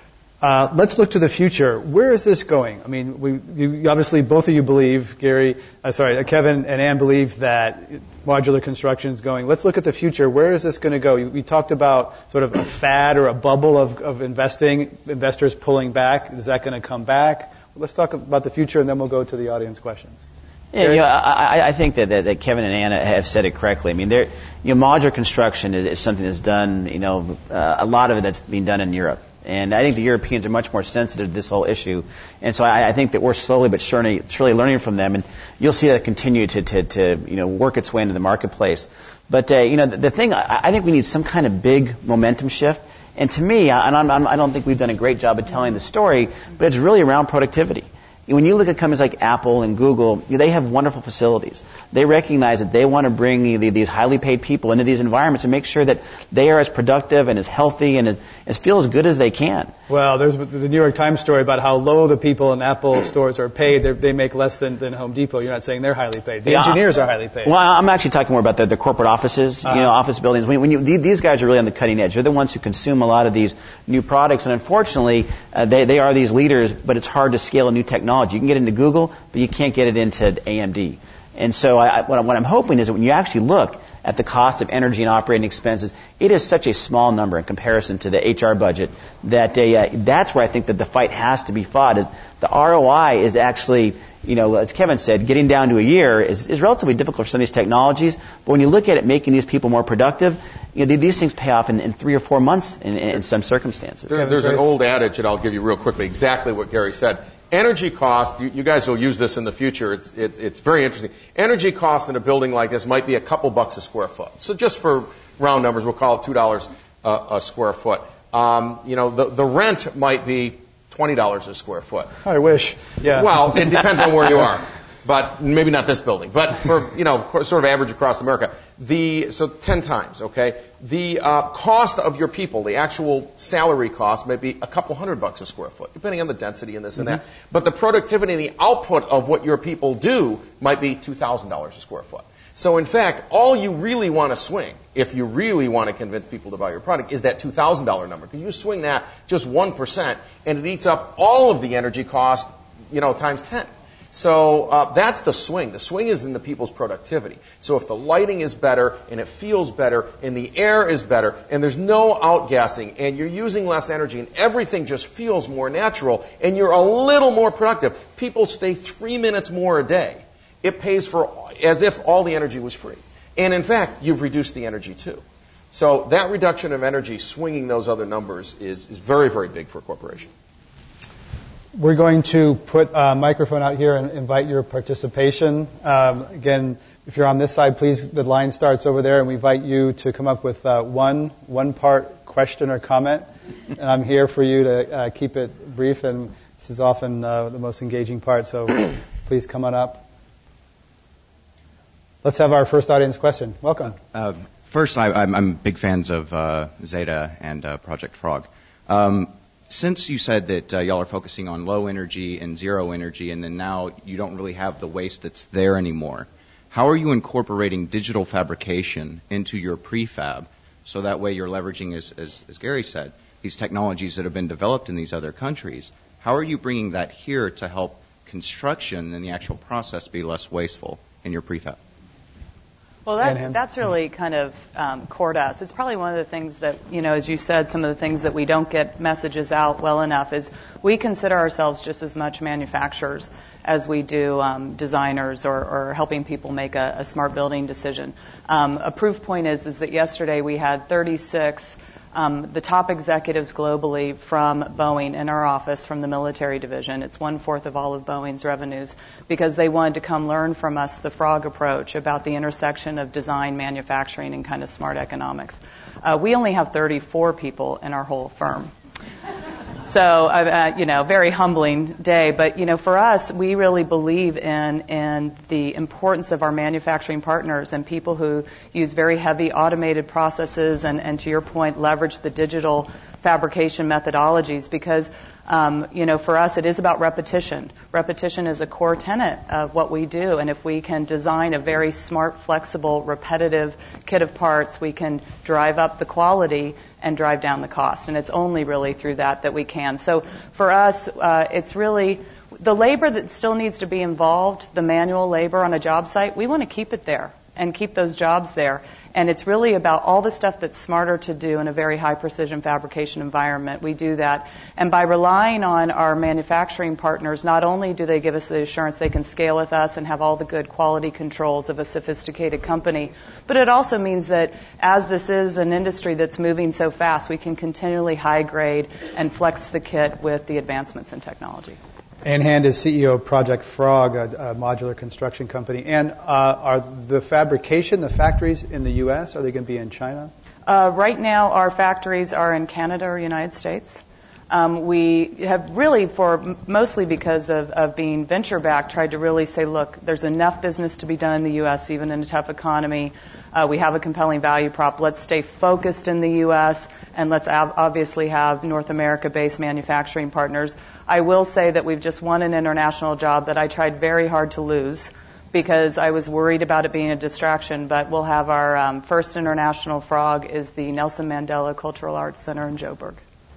Uh, let's look to the future. Where is this going? I mean, we you, obviously both of you believe, Gary, uh, sorry, uh, Kevin and Ann believe that modular construction is going. Let's look at the future. Where is this going to go? You, we talked about sort of a fad or a bubble of, of investing, investors pulling back. Is that going to come back? Let's talk about the future, and then we'll go to the audience questions. Yeah, you know, I, I think that, that, that Kevin and Anna have said it correctly. I mean, there, you know, modular construction is, is something that's done, you know, uh, a lot of it that's being done in Europe. And I think the Europeans are much more sensitive to this whole issue. And so I, I think that we're slowly but surely, surely learning from them. And you'll see that continue to, to, to you know, work its way into the marketplace. But, uh, you know, the, the thing, I, I think we need some kind of big momentum shift. And to me, and I'm, I'm, I don't think we've done a great job of telling the story, but it's really around productivity. When you look at companies like Apple and Google, they have wonderful facilities. They recognize that they want to bring these highly paid people into these environments and make sure that they are as productive and as healthy and as, as feel as good as they can. Well, there's the New York Times story about how low the people in Apple stores are paid. They're, they make less than, than Home Depot. You're not saying they're highly paid. The yeah, engineers are highly paid. Well, I'm actually talking more about the, the corporate offices, uh-huh. you know, office buildings. When, when you, these guys are really on the cutting edge. They're the ones who consume a lot of these new products. And unfortunately, uh, they, they are these leaders, but it's hard to scale a new technology. You can get into Google, but you can't get it into A M D. And so I, what, what I'm hoping is that when you actually look at the cost of energy and operating expenses, it is such a small number in comparison to the H R budget that uh, that's where I think that the fight has to be fought. Is the R O I is actually, you know, as Kevin said, getting down to a year is, is relatively difficult for some of these technologies. But when you look at it making these people more productive, you know, these things pay off in, in three or four months in, in some circumstances. There, there's an old adage that I'll give you real quickly, exactly what Gary said. Energy cost, you, you guys will use this in the future, it's, it, it's very interesting. Energy cost in a building like this might be a couple bucks a square foot. So just for round numbers, we'll call it two dollars a, a square foot. Um, you know, the, the rent might be twenty dollars a square foot. I wish, yeah. Well, it depends on where you are. But maybe not this building. But for, you know, sort of average across America. The, so ten times, okay? The uh, cost of your people, the actual salary cost, may be a couple hundred bucks a square foot, depending on the density and this and mm-hmm. that. But the productivity and the output of what your people do might be two thousand dollars a square foot. So in fact, all you really want to swing, if you really want to convince people to buy your product, is that two thousand dollars number. Because you swing that just one percent, and it eats up all of the energy cost, you know, times ten. So uh, that's the swing. The swing is in the people's productivity. So if the lighting is better and it feels better and the air is better and there's no outgassing and you're using less energy and everything just feels more natural and you're a little more productive, people stay three minutes more a day. It pays for as if all the energy was free. And in fact, you've reduced the energy too. So that reduction of energy swinging those other numbers is, is very, very big for a corporation. We're going to put a microphone out here and invite your participation. Um, again, if you're on this side, please, the line starts over there, and we invite you to come up with uh, one one-part question or comment. And I'm here for you to uh, keep it brief, and this is often uh, the most engaging part, so please come on up. Let's have our first audience question. Welcome. Uh, first, I, I'm, I'm big fans of uh, Zeta and uh, Project Frog. Um, Since you said that uh, y'all are focusing on low energy and zero energy, and then now you don't really have the waste that's there anymore, how are you incorporating digital fabrication into your prefab so that way you're leveraging, as, as, as Gary said, these technologies that have been developed in these other countries? How are you bringing that here to help construction and the actual process be less wasteful in your prefab? Well, that, that's really kind of um, core to us. It's probably one of the things that, you know, as you said, some of the things that we don't get messages out well enough is we consider ourselves just as much manufacturers as we do um, designers or, or helping people make a, a smart building decision. Um, a proof point is, is that yesterday we had thirty-six Um, the top executives globally from Boeing in our office from the military division. It's one-fourth of all of Boeing's revenues because they wanted to come learn from us the Frog approach about the intersection of design, manufacturing, and kind of smart economics. Uh, we only have thirty-four people in our whole firm. So, uh, you know, very humbling day. But, you know, for us, we really believe in, in the importance of our manufacturing partners and people who use very heavy automated processes and, and to your point, leverage the digital fabrication methodologies because, um, you know, for us, it is about repetition. Repetition is a core tenet of what we do. And if we can design a very smart, flexible, repetitive kit of parts, we can drive up the quality and drive down the cost. And it's only really through that that we can. So for us, uh, it's really the labor that still needs to be involved, the manual labor on a job site, we want to keep it there and keep those jobs there. And it's really about all the stuff that's smarter to do in a very high precision fabrication environment. We do that. And by relying on our manufacturing partners, not only do they give us the assurance they can scale with us and have all the good quality controls of a sophisticated company, but it also means that as this is an industry that's moving so fast, we can continually high grade and flex the kit with the advancements in technology. Ann Hand is C E O of Project Frog, a, a modular construction company. And uh, are the fabrication, the factories in the U S, are they going to be in China? Uh, right now, our factories are in Canada or United States. Um, we have really, for mostly because of, of being venture-backed, tried to really say, look, there's enough business to be done in the U S, even in a tough economy. Uh, we have a compelling value prop. Let's stay focused in the U S, and let's ab- obviously have North America-based manufacturing partners. I will say that we've just won an international job that I tried very hard to lose because I was worried about it being a distraction, but we'll have our um, first international Frog is the Nelson Mandela Cultural Arts Center in Joburg.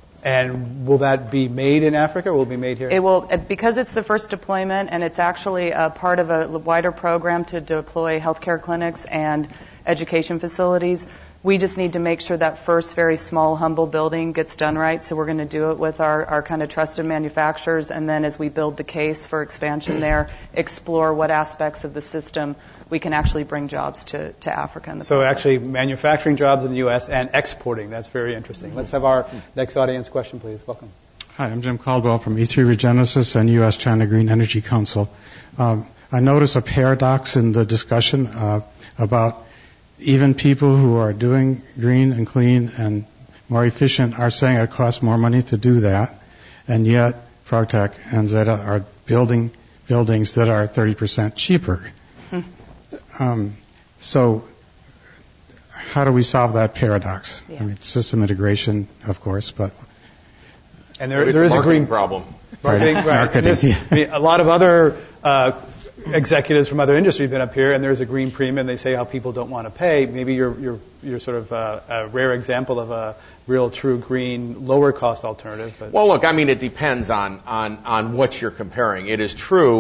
And will that be made in Africa or will it be made here? It will, because it's the first deployment and it's actually a part of a wider program to deploy healthcare clinics and education facilities. We just need to make sure that first very small, humble building gets done right. So we're going to do it with our, our kind of trusted manufacturers. And then as we build the case for expansion there, explore what aspects of the system we can actually bring jobs to, to Africa in the So process. actually manufacturing jobs in the U S and exporting. That's very interesting. Let's have our next audience question, please. Welcome. Hi, I'm Jim Caldwell from E three Regenesis and U S China Green Energy Council. Um, I notice a paradox in the discussion uh, about even people who are doing green and clean and more efficient are saying it costs more money to do that, and yet Frogtech and Zeta are building buildings that are thirty percent cheaper. Hmm. Um, so how do we solve that paradox? Yeah. I mean, system integration, of course, but... And there, there is a green problem. Marketing, right. Marketing. This, I mean, a lot of other uh, executives from other industries have been up here, and there's a green premium. They say how people don't want to pay. Maybe you're you're you're sort of uh, a rare example of a real, true green, lower cost alternative. But well, look, I mean, it depends on on on what you're comparing. It is true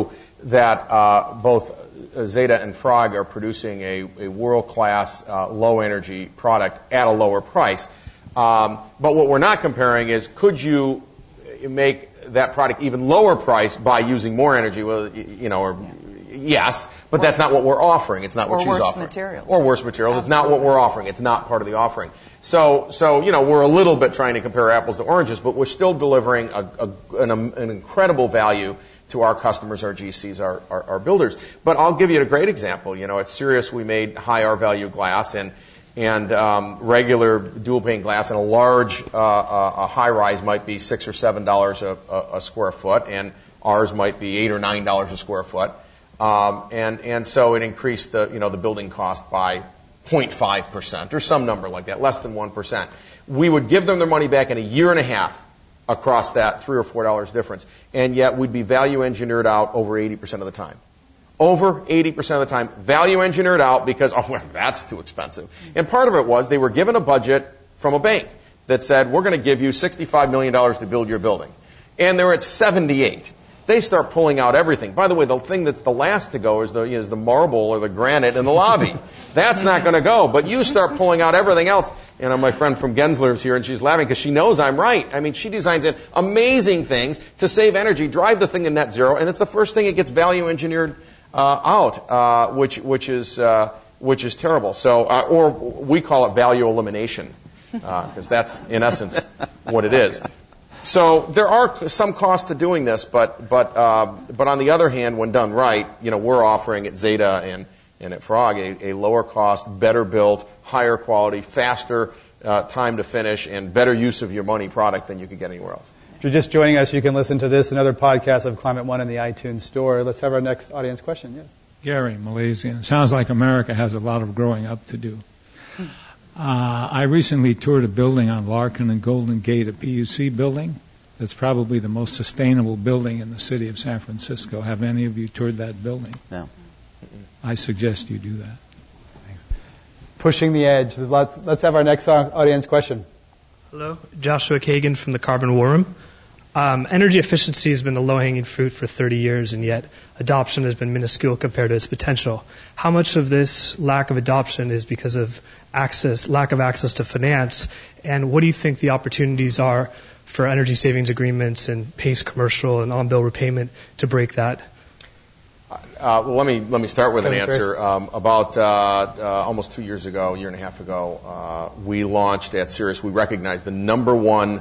that uh, both Zeta and Frog are producing a, a world-class uh, low-energy product at a lower price. Um, but what we're not comparing is, could you make that product even lower price by using more energy? Well, you know, or yeah. yes, but that's not what we're offering. It's not what or she's worse offering. Materials. Or worse materials. Absolutely. It's not what we're offering. It's not part of the offering. So, so you know, we're a little bit trying to compare apples to oranges, but we're still delivering a, a, an, an incredible value to our customers, our G Cs, our, our, our builders. But I'll give you a great example. You know, at Sirius we made high R value glass and and um, regular dual pane glass in a large uh, uh, a high rise might be six or seven dollars a, a, a square foot, and ours might be eight or nine dollars a square foot. Um, and and so it increased the you know the building cost by zero point five percent or some number like that, less than one percent. We would give them their money back in a year and a half across that three or four dollars difference, and yet we'd be value engineered out over eighty percent of the time. Over eighty percent of the time, value engineered out because, oh, well, that's too expensive. And part of it was they were given a budget from a bank that said, we're going to give you sixty-five million dollars to build your building. And they were at seventy-eight. They start pulling out everything. By the way, the thing that's the last to go is the, is the marble or the granite in the lobby. That's not going to go. But you start pulling out everything else. And my friend from Gensler's here, and she's laughing because she knows I'm right. I mean, she designs in amazing things to save energy, drive the thing to net zero, and it's the first thing that gets value engineered uh, out, uh, which which is uh, which is terrible. So, uh, or we call it value elimination, because uh, that's in essence what it is. So there are some costs to doing this, but but uh, but on the other hand, when done right, you know, we're offering at Zeta and and at Frog a, a lower cost, better built, higher quality, faster uh, time to finish, and better use of your money product than you could get anywhere else. If you're just joining us, you can listen to this and other podcasts of Climate One in the iTunes Store. Let's have our next audience question. Yes. Gary, Malaysian. Sounds like America has a lot of growing up to do. Uh, I recently toured a building on Larkin and Golden Gate, a P U C building. That's probably the most sustainable building in the city of San Francisco. Have any of you toured that building? No. I suggest you do that. Thanks. Pushing the edge. Lots, let's have our next audience question. Hello, Joshua Kagan from the Carbon War Room. Um, energy efficiency has been the low-hanging fruit for thirty years, and yet adoption has been minuscule compared to its potential. How much of this lack of adoption is because of access, lack of access to finance, and what do you think the opportunities are for energy savings agreements and PACE commercial and on-bill repayment to break that? Uh, well, let me let me start with an answer. Um, about uh, uh, almost two years ago, a year and a half ago, uh, we launched at Sirius. We recognized the number one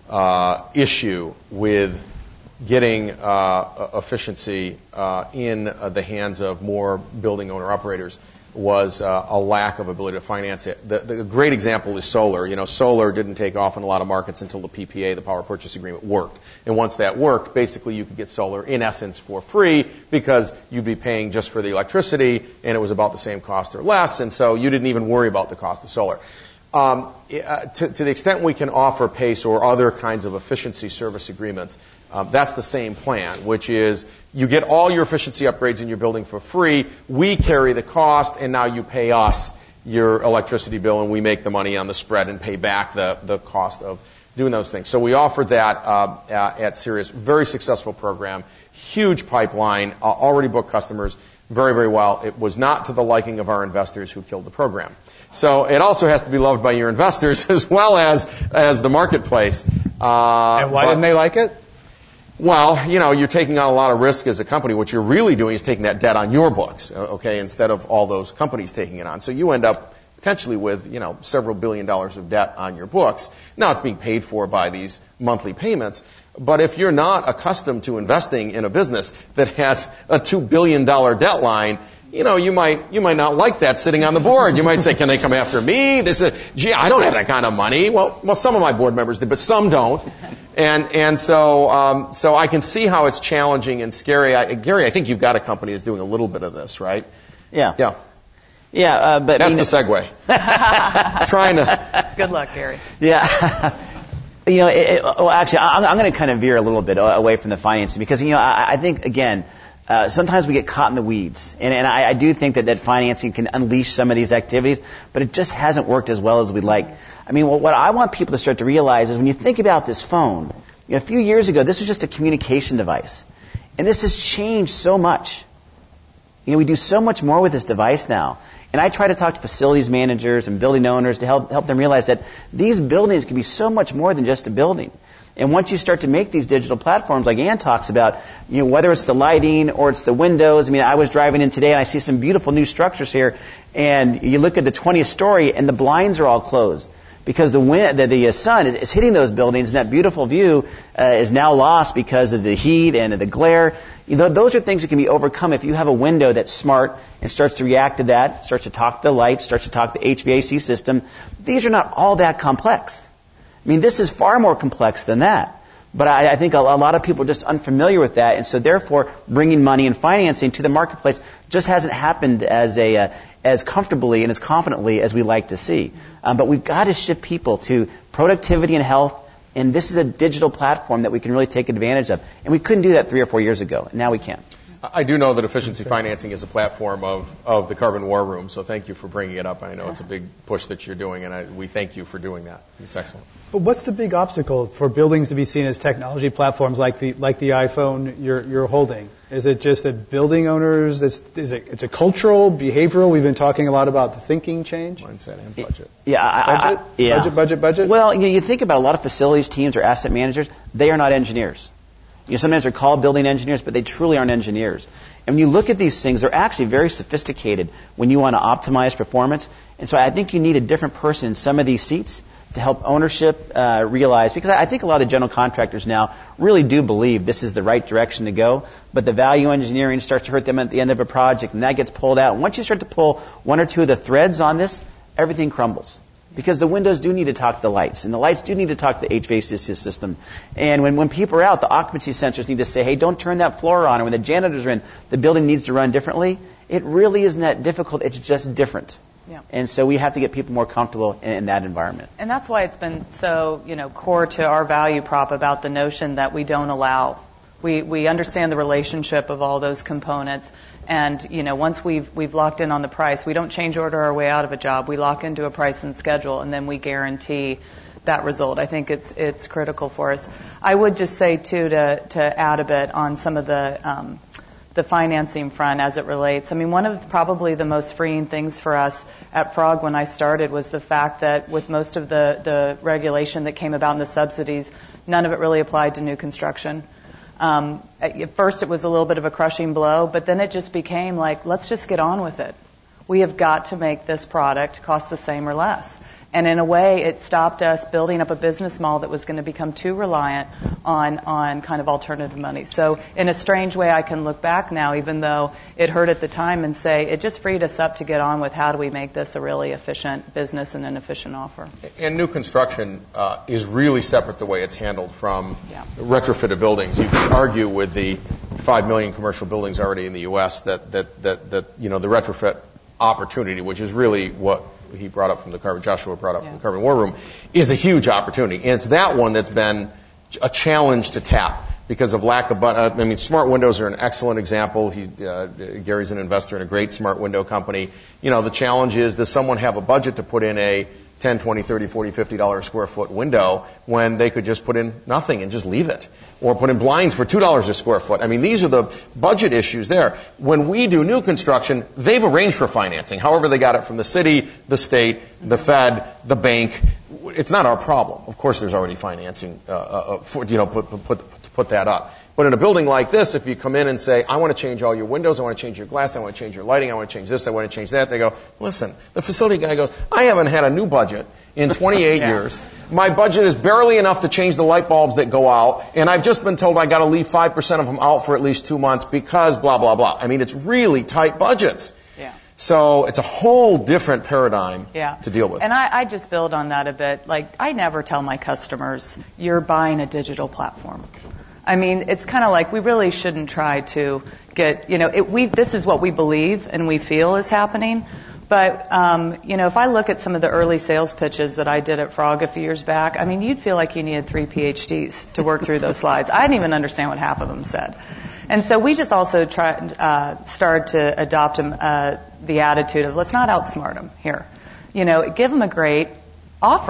uh, issue with getting uh, efficiency uh, in uh, the hands of more building owner operators was uh, a lack of ability to finance it. The, the great example is solar. You know, solar didn't take off in a lot of markets until the P P A, the power purchase agreement, worked. And once that worked, basically you could get solar in essence for free because you'd be paying just for the electricity and it was about the same cost or less, and so you didn't even worry about the cost of solar. Um, uh, to, to the extent we can offer PACE or other kinds of efficiency service agreements, Um, that's the same plan, which is you get all your efficiency upgrades in your building for free. We carry the cost, and now you pay us your electricity bill, and we make the money on the spread and pay back the, the cost of doing those things. So we offered that uh, at Sirius. Very successful program, huge pipeline, uh, already booked customers very, very well. It was not to the liking of our investors who killed the program. So it also has to be loved by your investors as well as as the marketplace. Uh, and why but, didn't they like it? Well, you know, you're taking on a lot of risk as a company. What you're really doing is taking that debt on your books, okay, instead of all those companies taking it on. So you end up potentially with, you know, several billion dollars of debt on your books. Now it's being paid for by these monthly payments. But if you're not accustomed to investing in a business that has a two billion dollars debt line, you know, you might you might not like that sitting on the board. You might say, can they come after me? They say, gee, I don't have that kind of money. Well, well, some of my board members did, but some don't. And and so um, so I can see how it's challenging and scary. I, Gary, I think you've got a company that's doing a little bit of this, right? Yeah. Yeah. Yeah, uh, but that's you know, the segue. Trying to. Good luck, Gary. Yeah. You know, it, it, well, actually, I'm, I'm going to kind of veer a little bit away from the financing because, you know, I, I think, again, uh, sometimes we get caught in the weeds. And, and I, I do think that, that financing can unleash some of these activities, but it just hasn't worked as well as we'd like. I mean, what, what I want people to start to realize is when you think about this phone, you know, a few years ago, this was just a communication device. And this has changed so much. You know, we do so much more with this device now. And I try to talk to facilities managers and building owners to help help them realize that these buildings can be so much more than just a building. And once you start to make these digital platforms, like Ann talks about, you know, whether it's the lighting or it's the windows. I mean, I was driving in today and I see some beautiful new structures here. And you look at the twentieth story and the blinds are all closed because the wind, the, the sun is, is hitting those buildings, and that beautiful view uh, is now lost because of the heat and of the glare. You know, those are things that can be overcome if you have a window that's smart and starts to react to that, starts to talk to the lights, starts to talk to the H V A C system. These are not all that complex. I mean, this is far more complex than that. But I, I think a, a lot of people are just unfamiliar with that, and so therefore bringing money and financing to the marketplace just hasn't happened as a uh, as comfortably and as confidently as we like to see. Um, but we've got to shift people to productivity and health, and this is a digital platform that we can really take advantage of. And we couldn't do that three or four years ago, and now we can. I do know that efficiency financing is a platform of, of the Carbon War Room, so thank you for bringing it up. I know it's a big push that you're doing, and I, we thank you for doing that. It's excellent. But what's the big obstacle for buildings to be seen as technology platforms like the like the iPhone you're you're holding? Is it just that building owners? It's, is it it's a cultural, behavioral? We've been talking a lot about the thinking change. Mindset and budget. Yeah, I, budget, I, yeah. budget, budget, budget. Well, you, know, you think about a lot of facilities teams or asset managers. They are not engineers. You know, sometimes they're called building engineers, but they truly aren't engineers. And when you look at these things, they're actually very sophisticated when you want to optimize performance. And so I think you need a different person in some of these seats to help ownership uh, realize, because I think a lot of the general contractors now really do believe this is the right direction to go, but the value engineering starts to hurt them at the end of a project, and that gets pulled out. Once you start to pull one or two of the threads on this, everything crumbles. Because the windows do need to talk to the lights, and the lights do need to talk to the H V A C system. And when, when people are out, the occupancy sensors need to say, hey, don't turn that floor on. Or when the janitors are in, the building needs to run differently. It really isn't that difficult. It's just different. Yeah. And so we have to get people more comfortable in, in that environment. And that's why it's been so, you know, core to our value prop about the notion that we don't allow. We we understand the relationship of all those components. And, you know, once we've we've locked in on the price, we don't change order our way out of a job. We lock into a price and schedule, and then we guarantee that result. I think it's it's critical for us. I would just say, too, to to add a bit on some of the um, the financing front as it relates. I mean, one of probably the most freeing things for us at Frog when I started was the fact that with most of the, the regulation that came about in the subsidies, none of it really applied to new construction. Um, at first, it was a little bit of a crushing blow, but then it just became like, let's just get on with it. We have got to make this product cost the same or less. And in a way, it stopped us building up a business model that was going to become too reliant on, on kind of alternative money. So in a strange way, I can look back now, even though it hurt at the time, and say it just freed us up to get on with how do we make this a really efficient business and an efficient offer. And new construction uh, is really separate the way it's handled from yeah. retrofitted buildings. You could argue with the five million commercial buildings already in the U S that, that, that, that you know, the retrofit opportunity, which is really what he brought up from the carbon, Joshua brought up yeah. from the Carbon War Room, is a huge opportunity. And it's that one that's been a challenge to tap because of lack of, uh, I mean, smart windows are an excellent example. He, uh, Gary's an investor in a great smart window company. You know, the challenge is, does someone have a budget to put in a ten, twenty, thirty, forty, fifty dollars a square foot window when they could just put in nothing and just leave it? Or put in blinds for two dollars a square foot. I mean, these are the budget issues there. When we do new construction, they've arranged for financing. However they got it from the city, the state, the Fed, the bank. It's not our problem. Of course there's already financing, uh, uh, for, you know, put, put, put, to put that up. But in a building like this, if you come in and say, I want to change all your windows, I want to change your glass, I want to change your lighting, I want to change this, I want to change that, they go, listen, the facility guy goes, I haven't had a new budget in twenty-eight yeah. years. My budget is barely enough to change the light bulbs that go out, and I've just been told I got to leave five percent of them out for at least two months because blah, blah, blah. I mean, it's really tight budgets. Yeah. So it's a whole different paradigm yeah. to deal with. And I, I just build on that a bit. Like, I never tell my customers, you're buying a digital platform. I mean, it's kind of like we really shouldn't try to get, you know, it, we this is what we believe and we feel is happening. But, um, you know, if I look at some of the early sales pitches that I did at Frog a few years back, I mean, you'd feel like you needed three P H Ds to work through those slides. I didn't even understand what half of them said. And so we just also tried, uh, started to adopt uh, the attitude of let's not outsmart them here. You know, give them a great offer.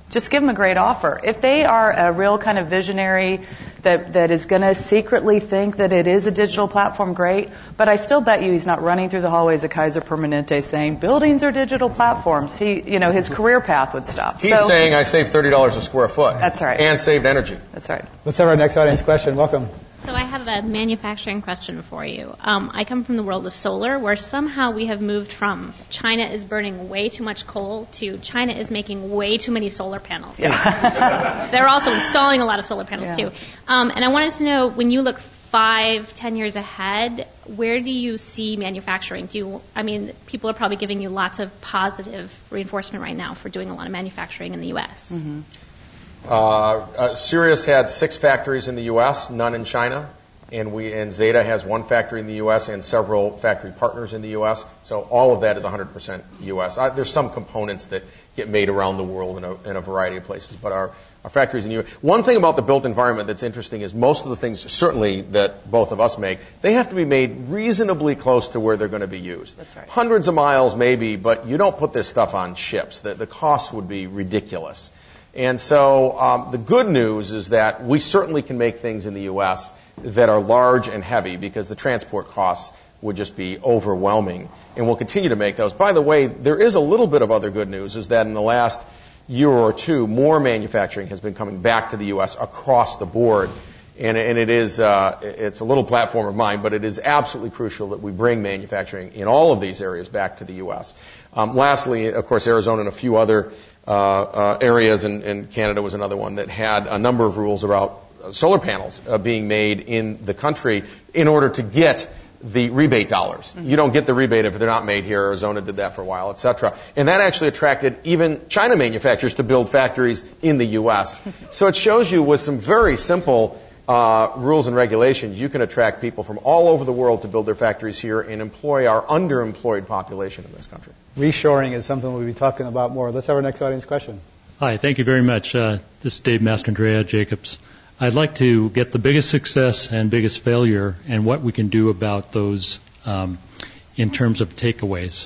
just give them a great offer. If they are a real kind of visionary that, that is going to secretly think that it is a digital platform, great. But I still bet you he's not running through the hallways of Kaiser Permanente saying buildings are digital platforms. He, you know, his career path would stop. He's so, saying I saved thirty dollars a square foot. That's right. And saved energy. That's right. Let's have our next audience question. Welcome. So I have a manufacturing question for you. Um, I come from the world of solar, where somehow we have moved from China is burning way too much coal to China is making way too many solar panels. Yeah. They're also installing a lot of solar panels, yeah. too. Um, and I wanted to know, when you look five, ten years ahead, where do you see manufacturing? Do you, I mean, people are probably giving you lots of positive reinforcement right now for doing a lot of manufacturing in the U S Mm-hmm. Uh, uh, Sirius had six factories in the U S, none in China, and we and Zeta has one factory in the U S and several factory partners in the U S. So all of that is one hundred percent U S. I, there's some components that get made around the world in a, in a variety of places, but our, our factories in the U S. One thing about the built environment that's interesting is most of the things, certainly that both of us make, they have to be made reasonably close to where they're going to be used. That's right. Hundreds of miles maybe, but you don't put this stuff on ships. The, the cost would be ridiculous. And so um, the good news is that we certainly can make things in the U S that are large and heavy because the transport costs would just be overwhelming. And we'll continue to make those. By the way, there is a little bit of other good news, is that in the last year or two, more manufacturing has been coming back to the U S across the board. And, and it is, uh, it's a little platform of mine, but it is absolutely crucial that we bring manufacturing in all of these areas back to the U S. Um, lastly, of course, Arizona and a few other uh, uh, areas, and, and Canada was another one, that had a number of rules about solar panels uh, being made in the country in order to get the rebate dollars. Mm-hmm. You don't get the rebate if they're not made here. Arizona did that for a while, et cetera. And that actually attracted even China manufacturers to build factories in the U S. So it shows you with some very simple Uh, rules and regulations, you can attract people from all over the world to build their factories here and employ our underemployed population in this country. Reshoring is something we'll be talking about more. Let's have our next audience question. Hi, thank you very much. Uh, this is Dave Mastrandrea Jacobs. I'd like to get the biggest success and biggest failure and what we can do about those um, in terms of takeaways.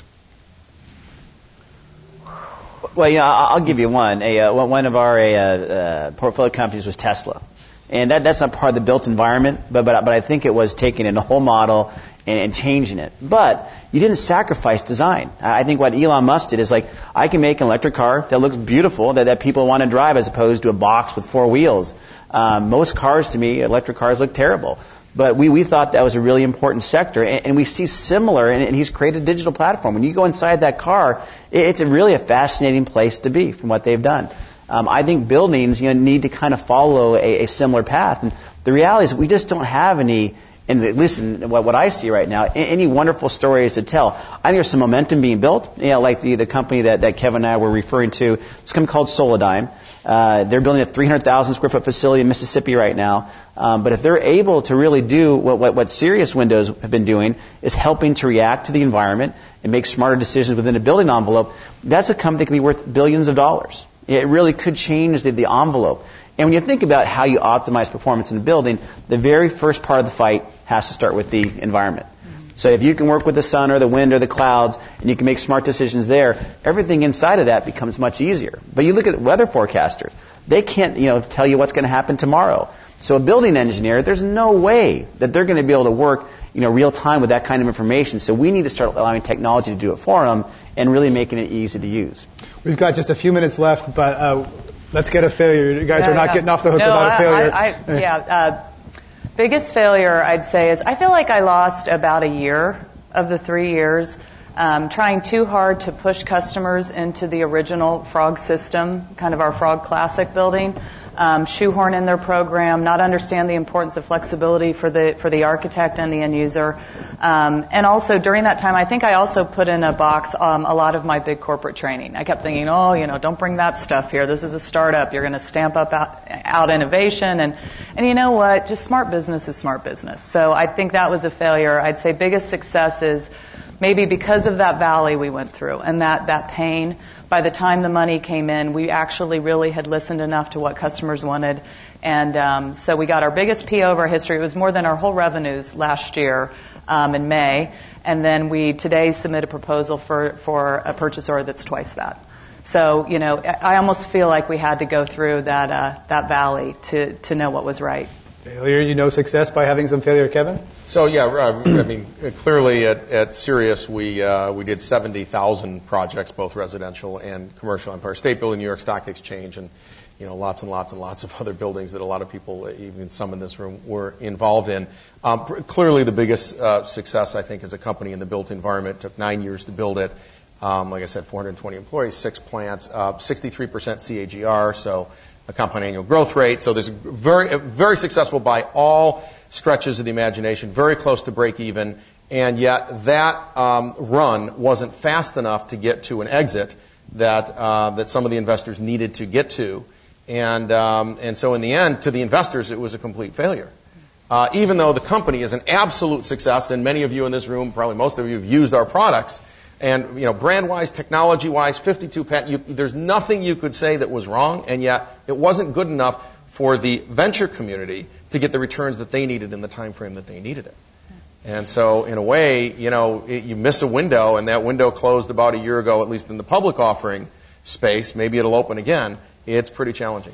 Well, yeah, I'll give you one. A, uh, one of our uh, uh, portfolio companies was Tesla. And that, that's not part of the built environment, but, but, but I think it was taking in a whole model and, and changing it. But you didn't sacrifice design. I think what Elon Musk did is like, I can make an electric car that looks beautiful, that, that people want to drive, as opposed to a box with four wheels. Um, most cars, to me, electric cars look terrible. But we, we thought that was a really important sector, and, and we see similar, and, and he's created a digital platform. When you go inside that car, it, it's a really a fascinating place to be from what they've done. Um, I think buildings, you know, need to kind of follow a, a similar path. And the reality is we just don't have any, and at least in what, what I see right now, any wonderful stories to tell. I think there's some momentum being built, you know, like the, the company that, that Kevin and I were referring to. It's a company called Solidigm. Uh, they're building a three hundred thousand square foot facility in Mississippi right now. Um, but if they're able to really do what, what, what Sirius Windows have been doing, is helping to react to the environment and make smarter decisions within a building envelope, that's a company that can be worth billions of dollars. It really could change the, the envelope. And when you think about how you optimize performance in a building, the very first part of the fight has to start with the environment. Mm-hmm. So if you can work with the sun or the wind or the clouds, and you can make smart decisions there, everything inside of that becomes much easier. But you look at weather forecasters. They can't, you know, tell you what's going to happen tomorrow. So a building engineer, there's no way that they're going to be able to work, you know, real time with that kind of information. So we need to start allowing technology to do it for them and really making it easy to use. We've got just a few minutes left, but uh, let's get a failure. You guys yeah, are not yeah. getting off the hook no, without I, a failure. I, I, yeah. Uh, biggest failure, I'd say, is I feel like I lost about a year of the three years um, trying too hard to push customers into the original Frog system, kind of our Frog Classic building. Um, shoehorn in their program, not understand the importance of flexibility for the for the architect and the end user. Um, and also during that time, I think I also put in a box um, a lot of my big corporate training. I kept thinking, oh, you know, don't bring that stuff here. This is a startup. You're going to stamp up out, out innovation. And, and you know what? Just smart business is smart business. So I think that was a failure. I'd say biggest success is maybe because of that valley we went through and that, that pain. By the time the money came in, we actually really had listened enough to what customers wanted. And um, so we got our biggest P O of our history. It was more than our whole revenues last year um, in May. And then we today submit a proposal for, for a purchase order that's twice that. So, you know, I almost feel like we had to go through that uh, that valley to, to know what was right. Failure, you know success by having some failure, Kevin? So, yeah, uh, I mean, clearly at, at Sirius, we uh, we did seventy thousand projects, both residential and commercial. Empire State Building, New York Stock Exchange, and, you know, lots and lots and lots of other buildings that a lot of people, even some in this room, were involved in. Um, clearly the biggest uh, success, I think, as a company in the built environment. It took nine years to build it. Um, like I said, four hundred twenty employees, six plants, uh, sixty-three percent C A G R, so a compound annual growth rate. So there's very, very successful by all stretches of the imagination, very close to break even, and yet that um, run wasn't fast enough to get to an exit that uh, that some of the investors needed to get to, and um, and so in the end, to the investors, it was a complete failure. Uh, even though the company is an absolute success, and many of you in this room, probably most of you, have used our products. And, you know, brand-wise, technology-wise, fifty-two patent, you, there's nothing you could say that was wrong, and yet it wasn't good enough for the venture community to get the returns that they needed in the time frame that they needed it. And so, in a way, you know, it, you miss a window, and that window closed about a year ago, at least in the public offering space. Maybe it'll open again. It's pretty challenging.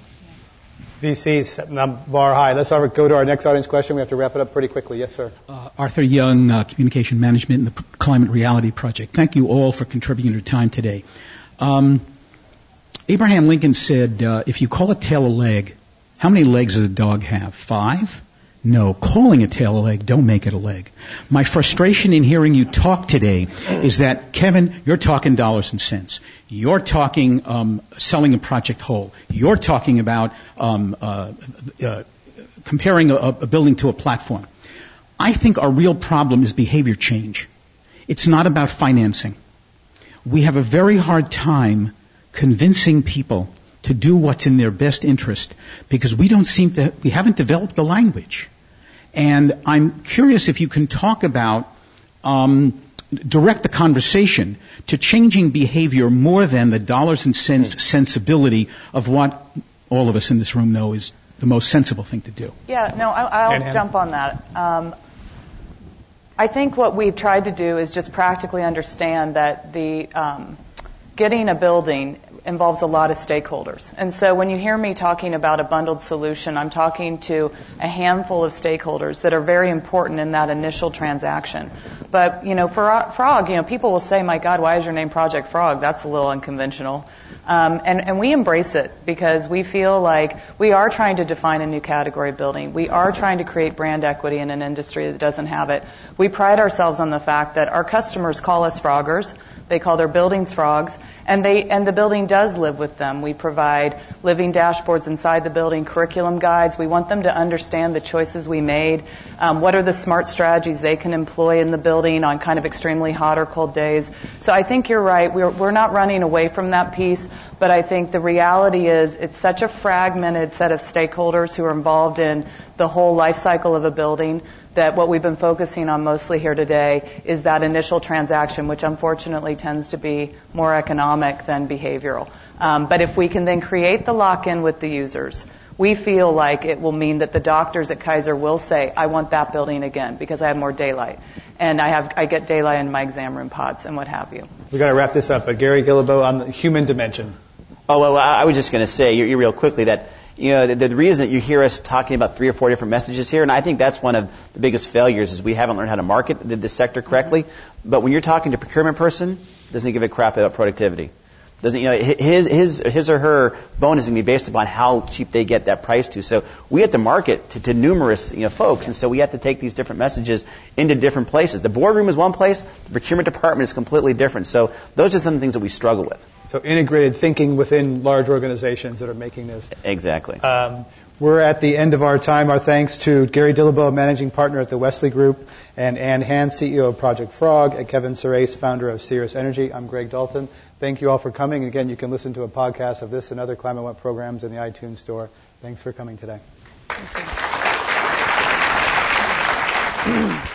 V Cs setting the bar high. Let's go to our next audience question. We have to wrap it up pretty quickly. Yes, sir. Uh, Arthur Young, uh, Communication Management and the Climate Reality Project. Thank you all for contributing your time today. Um, Abraham Lincoln said, uh, if you call a tail a leg, how many legs does a dog have? Five? No, calling a tail a leg, don't make it a leg. My frustration in hearing you talk today is that, Kevin, you're talking dollars and cents. You're talking um, selling a project whole. You're talking about um, uh, uh, comparing a, a building to a platform. I think our real problem is behavior change. It's not about financing. We have a very hard time convincing people to do what's in their best interest because we don't seem to, we haven't developed the language. And I'm curious if you can talk about, um, direct the conversation to changing behavior more than the dollars and cents sensibility of what all of us in this room know is the most sensible thing to do. Yeah, no, I'll, I'll jump on that. Um, I think what we've tried to do is just practically understand that the um, getting a building involves a lot of stakeholders. And so when you hear me talking about a bundled solution, I'm talking to a handful of stakeholders that are very important in that initial transaction. But, you know, for Frog, you know, people will say, my God, why is your name Project Frog? That's a little unconventional. Um, and, and we embrace it because we feel like we are trying to define a new category of building. We are trying to create brand equity in an industry that doesn't have it. We pride ourselves on the fact that our customers call us Froggers. They call their buildings frogs, and they and the building does live with them. We provide living dashboards inside the building, curriculum guides. We want them to understand the choices we made. Um, what are the smart strategies they can employ in the building on kind of extremely hot or cold days? So I think you're right. We're we're not running away from that piece, but I think the reality is it's such a fragmented set of stakeholders who are involved in the whole life cycle of a building that what we've been focusing on mostly here today is that initial transaction, which unfortunately tends to be more economic than behavioral. Um, but if we can then create the lock-in with the users, we feel like it will mean that the doctors at Kaiser will say, I want that building again because I have more daylight. And I have I get daylight in my exam room pods and what have you. We've got to wrap this up. But Gary Guillebeau on the human dimension. Oh, well, I was just going to say, you, you real quickly, that you know, the, the reason that you hear us talking about three or four different messages here, and I think that's one of the biggest failures, is we haven't learned how to market this sector correctly. But when you're talking to a procurement person, doesn't give a crap about productivity. Doesn't, you know, his, his, his or her bonus is going to be based upon how cheap they get that price to. So we have to market to, to numerous, you know, folks, and so we have to take these different messages into different places. The boardroom is one place, the procurement department is completely different. So those are some things that we struggle with. So integrated thinking within large organizations that are making this. Exactly. Um, We're at the end of our time. Our thanks to Gary Guillebeau, Managing Partner at the Wesley Group, and Ann Hand, C E O of Project Frog, and Kevin Surace, founder of Sirius Energy. I'm Greg Dalton. Thank you all for coming. Again, you can listen to a podcast of this and other Climate One programs in the iTunes Store. Thanks for coming today. Thank you.